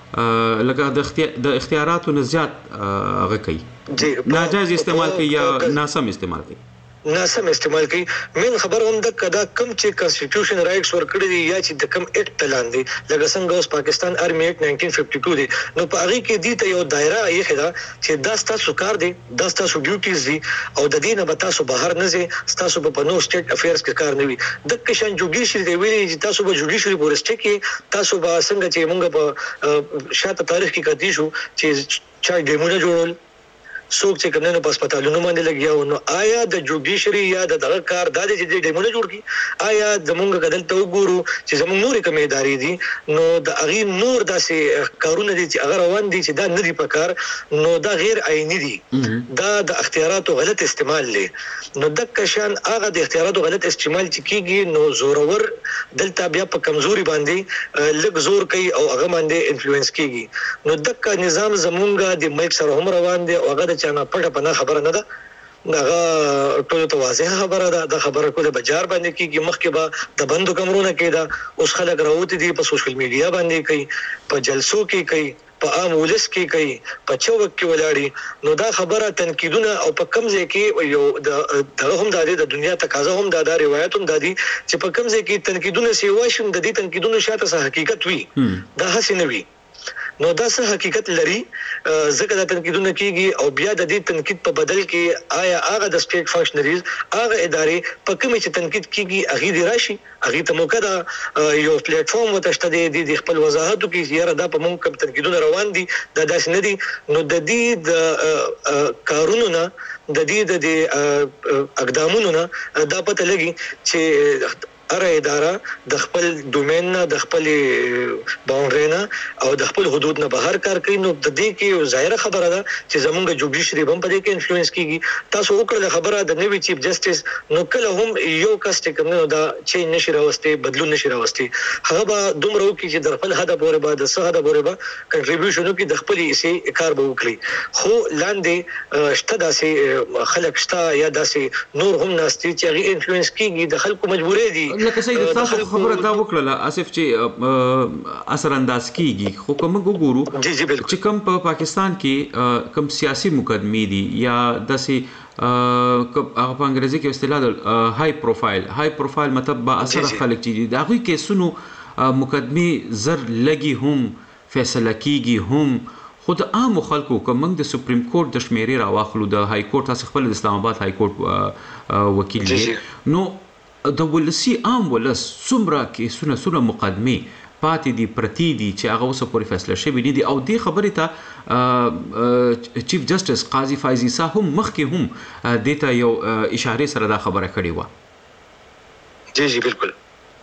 [SPEAKER 12] لکه د اختیاراتو نه زیات هغه کوي، ناجایز استعمال کوي یا ناسم استعمال کوي.
[SPEAKER 13] ناسم استعمال کوي. من خبر هم د کدا کم چې کانسټیټیوشن رائټس ورکړي دي یا چې د کم اکټ لاندې لکه څنګه اوس پاکستان آرمي اکټ نائنټین ففټي ټو دی، نو په هغه کې دي ته یو دایره یې خدا چې دا ستاسو کار دی، دا ستاسو ډیوټیز دي او د دې نه به تاسو بهر نه ځئ، تاسو په نو سټیټ افیرز کې کار نه وي. د کشن جوډیشري دی ویلي چې تاسو به جوډیشري پورسټ کې تاسو به څنګه چې موږ په شاته تاریخ کې کتي شو چې چا ډیمونه جوړول څوک چې کنه په هسپتالونو باندې لګیاو. نو آیا د جوډیشري یا د دغه کار د دې چې ډیمونه جوړ کی آیا زمونږ کدل ته وګورو چې زمونږ نورې کومې ادارې دي نو د اغي نور داسې کارونه دي چې هغه روان دي چې دا نه دي په کار، نو دا غیر عیني دي، دا د اختیاراتو غلط استعمال لې. نو د کشان هغه د اختیاراتو غلط استعمال چې کیږي نو زورور دلته بیا په کمزوري باندې لږ زور کوي او هغه باندې انفلوئنس کیږي. نو دغه نظام زمونږ د ملک سره هم روان دي او هغه چانه پټه پنه خبره نه ده، هغه ټول ته واضحه خبره ده. د خبره کوله بازار باندې کیږي، مخکې به د بندو کمرونه کېده، اوس خلک راوتی دي په سوشل میډیا باندې کوي، په جلسو کې کوي، په عام ولس کې کوي، په چوک کې ولاړی. نو دا خبره تنقیدونه او په کم ځای کې یو د هم د دنیا تقاضا هم د روایت هم د دي چې په کم ځای کې تنقیدونه سی واشم د دې تنقیدونو شاته څه حقیقت وي، دا هڅه نه وي. نو دا څه حقیقت لري ځکه دا تنقیدونه کیږي او بیا د دې تنقید په بدل کې آیا هغه د سټیټ فنکشنریز هغه ادارې په کومه چې تنقید کیږي هغه دی راشي هغه ته موقع ده یو پلیټ فارم وتشته دی د خپل وضاحت کوي چې یاره دا په موږ کوم تنقیدونه روان دي دا داس نه دي. نو د دې د کارونو نه د دې د اقدامونو نه دا پته لګي چې هر اداره د خپل ډومین نه د خپل باونډري نه او د خپل حدود نه بهر کار کوي. نو د دې کې ظاهره خبره ده چې زمونږ جوډیشري هم په دې کې انفلوئنس کیږي. تاسو وکړه خبره د نوي چیف جسټس نو کله هم یو کس چې کوم دا چینج نشي راوستي، بدلون نشي راوستي، هغه به دومره وکړي چې د خپل هدف پورې به د څه هدف پورې به کنټریبیوشن وکړي، د خپل یې کار به وکړي. خو لاندې شته داسې خلک شته یا داسې نور هم ناستي چې هغه انفلوئنس کیږي، د خلکو مجبورې دي.
[SPEAKER 12] لکه سید تاسو خبره دا وکړه آصف چې اثر انداز کیږي، خو کوم وګورو چې کوم په پاکستان کې کوم سیاسي مقدمې دي یا داسې هغه په انګریزي کې اصطلاح ده هاي پروفایل، هاي پروفایل مطلب با اثر خلک چې دا غوي کې سونو مقدمې زر لګي هم فیصله کیږي هم خود عام خلکو کوم د سپریم کورټ د شمیرې راواخلو د های کورټ تاسو خپل د اسلام آباد های کورټ وکیل دی. نو د ولسی عام ولس څومره کیسونه سونه مقدمه پاتې دي پرتی دي چې هغه اوس پورې فیصله شوی نه دي او دې خبرې ته چیف جسټس قاضي فایز عیسی هم مخکې هم دیتا یو اشاره سره دا خبره کړې و.
[SPEAKER 13] جی جی بالکل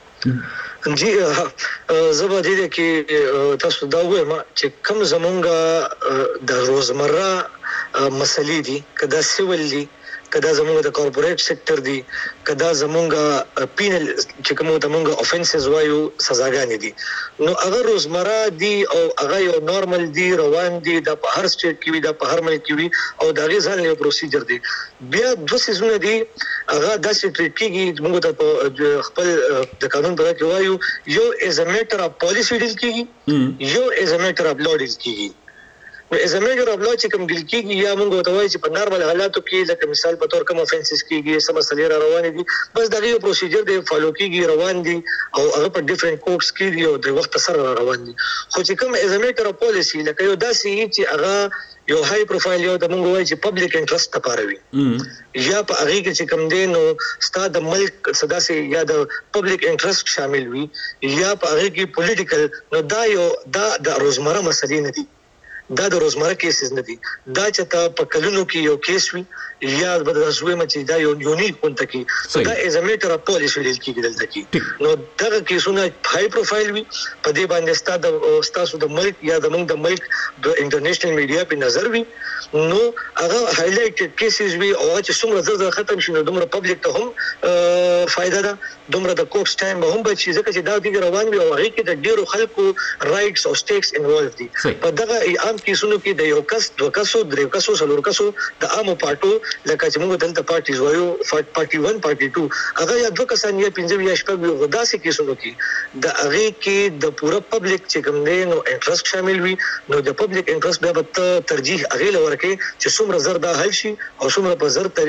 [SPEAKER 13] جی زبا دې کې تاسو دا وایم چې کوم زمونږ د روزمره مسلې دي کدا سیول دي کدا زمونږ د کارپوریټ سېکټر دی کدا زمونږ پینل چې کوم ته مونږ افنسز وایو سزاګانې دي نو هغه روزمره دي او هغه یو نارمل دي روان دي د په هر سټیټ کې وي د په هر ملک کې وي او دا غي ځان یو پروسیجر دی بیا دوه سيزونه دي هغه داسې ټریټ کیږي موږ ته خپل د قانون په کې وایو یو از ا میټر اف پالیسی ډیل کیږي یو از ا میټر اف لا ډیل کیږي نو از ا میټر اف لا چې کوم ډیل کیږي یا موږ ته وایي چې په نارمل حالاتو کې لکه مثال په تور کوم افنسز کیږي سم مسلې را روان دي بس دا یو پروسیجر دی فالو کیږي روان دي او هغه په ډیفرنٹ کوټس کې دی او د وخت سره روان دي خو چې کوم از ا میټر اف پالیسی لکه یو داسې چې هغه یو های پروفایل یو د موږ وایي چې پبلک انټرست لپاره وي یا په هغه کې چې کوم دی نو ستاسو د ملک صدا سي یا د پبلک انټرست شامل وي یا په هغه کې پولیټیکل نو دا یو دا د روزمره مسلې نه دي دا د روزمره کیسز نه دي دا چې تا په کلونو کې یو کیس وي یا د زوی مچې دا یو یونیک پونت کې دا از ا میټر اف پالیسی ډیل کې دلته کې نو دا کیسونه های پروفایل وي په دې باندې ستاسو د ملک یا د موږ د ملک د انټرنیشنل میډیا په نظر وي نو هغه هایلایټډ کیسز وي او چې څومره زړه ختم شي نو دومره پبلک ته هم فائدہ ده دومره د کوټ ټایم به هم بچي ځکه چې دا د روان وي او هغه کې د ډیرو خلکو رائټس او سټیکس انوالو دي په دغه عام کیسونو کې د یو کس دوه کسو درې کسو څلور کسو د عامو پارټو لکه چې موږ دلته پارټیز وایو پارټي ون پارټي ټو هغه یا دوه کسان یا پنځه یا شپږ یو غداسي کیسونو کې د هغه کې د پوره پبلک چې کوم دی نو انټرست شامل وي نو د پبلک انټرست به په ترجیح هغه لور کې چې څومره زر دا حل شي او څومره په زر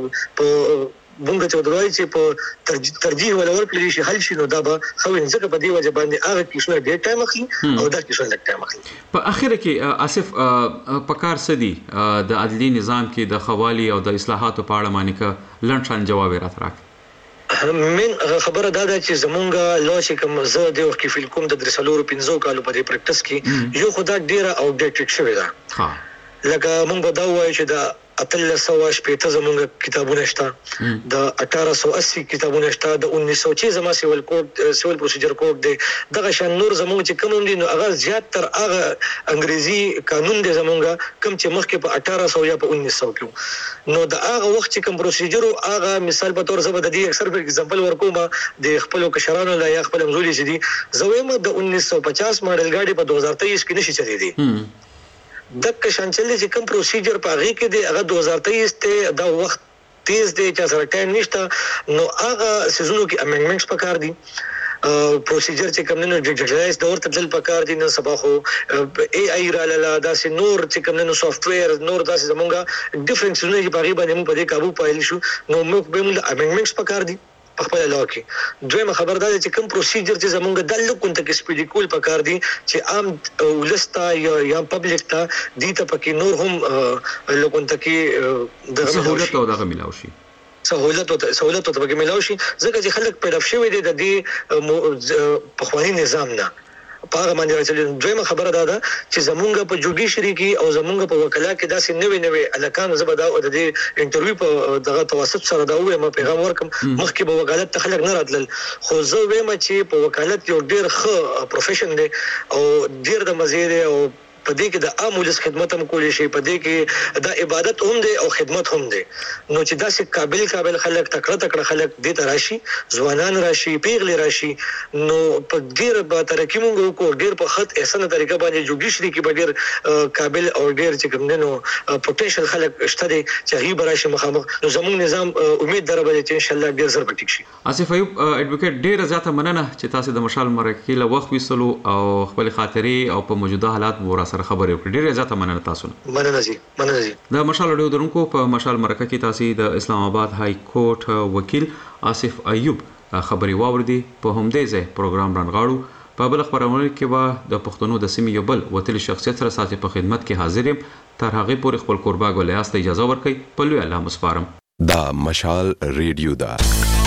[SPEAKER 13] په مونږ ته ودرای چې په ترجیح ولور کړی شي حل شي نو دا به خو ځکه په دې وجه باندې هغه کیسونه ډېر ټایم اخلي او دا کیسونه لږ ټایم اخلي
[SPEAKER 12] په اخر کې اسف پکار سدي د عدلي نظام کې د خوالي او د اصلاحاتو په اړه معنی ک لنډ جواب راکړه
[SPEAKER 13] من خبره دا ده چې زمونږ لو چې کوم زه د وخت کې کوم د درسلورو پنځو کالو په دې پریکټس کې یو خدای ډیره او ډیټډ شوی دا ها لکه مونږ به دا وایو چې دا اتل سو شپته زمونږ کتابونه شته د اٹھارہ سو اسی کتابونه شته د انیس سو چې زما سیول کوډ سیول پروسیجر کوډ دی دغه شان نور زمونږ چې کوم دي نو هغه زیات تر هغه انګریزي قانون دی زمونږ کوم چې مخکې په اٹھارہ سو یا په انیس سو کې نو د هغه وخت چې کوم پروسیجر هغه مثال په تور زبر د دې اکثر په اگزامپل ورکوم د خپل کشرانو لا یا خپل مزولي چې دي زویم د انیس سو پچاس ماډل ګاډي په دو هزار تیئیس کې نشي چلی دي دک شانچلې چې کوم پروسیجر پاغي کې دی هغه دو هزار تیئیس ته دا وخت تیز دی چې سره ټایم نشته نو هغه سيزونو کې امندمنټس پکار دي پروسیجر چې کوم نه ډیجیټلایز د ورته دل پکار دي نن سبا خو ای آی را لاله دا سي نور چې کوم نه سافټ ویر نور دا سي زمونږه ډیفرنس نه چې پاغي باندې موږ په دې قابو پایل شو نو موږ به موږ امندمنټس پکار دي په خپل لا کې دویمه خبر ده چې کوم پروسیجر چې زمونږ د لکون ته کې سپیډی کول پکار دي چې عام ولستا یا یا پبلک ته دي ته پکې نور هم لکون ته کې د
[SPEAKER 12] سہولت او دغه ملاوي شي
[SPEAKER 13] سہولت او سہولت او پکې ملاوي شي ځکه چې خلک پیدا شوی دي د دې په خواني نظام نه پاغه باندې راځي دویمه خبره ده چې زمونږ په جوډیشري کې او زمونږ په وکلا کې داسې نوې نوې الکان زبدا او د انټرویو په دغه توسط سره دا وې ما پیغام ورکم مخکې په وکالت ته خلک نه راتلل خو زه وایم چې په وکالت یو ډیر ښه پروفیشن دی او ډیر د مزید او په دې کې د عام ولس خدمت هم کولی شي په دې کې د عبادت هم دی او خدمت هم دی نو چې داسې قابل قابل خلک تکړه تکړه خلک دې ته راشي ځوانان راشي پیغلي راشي نو په ډیر به ترقی مونږ کو ډیر په خط احسن طریقه باندې جوډیشري کې به ډیر قابل او ډیر چې کوم نو پوتنشل خلک شته دي چې هی براشي مخامخ نو زموږ نظام امید دربل چې ان شاء الله ډیر زر پټیک شي
[SPEAKER 12] اسف ایوب اډوکیټ ډیر زیاته مننه چې تاسو د مشال مرکه له وخت وسلو او خپل خاطرې او په موجوده حالات مو سره خبرې وکړې ډېر زیاته مننه تاسو نه
[SPEAKER 13] مننه زی مننه زی
[SPEAKER 12] د مشال اډیو درونکو په مشال مرکه کې تاسو د اسلام آباد های کورټ وکیل آصف ایوب خبري واوردي په همدې ځای پروګرام رانغاړو په بل خبرونه کې به د پښتنو د سیمې یو بل وتل شخصیت سره ساتي په خدمت کې حاضر یم تر هغه پورې خپل قربا ګولې است اجازه ورکړئ په لوی الله مسپارم
[SPEAKER 14] دا مشال ریډیو دا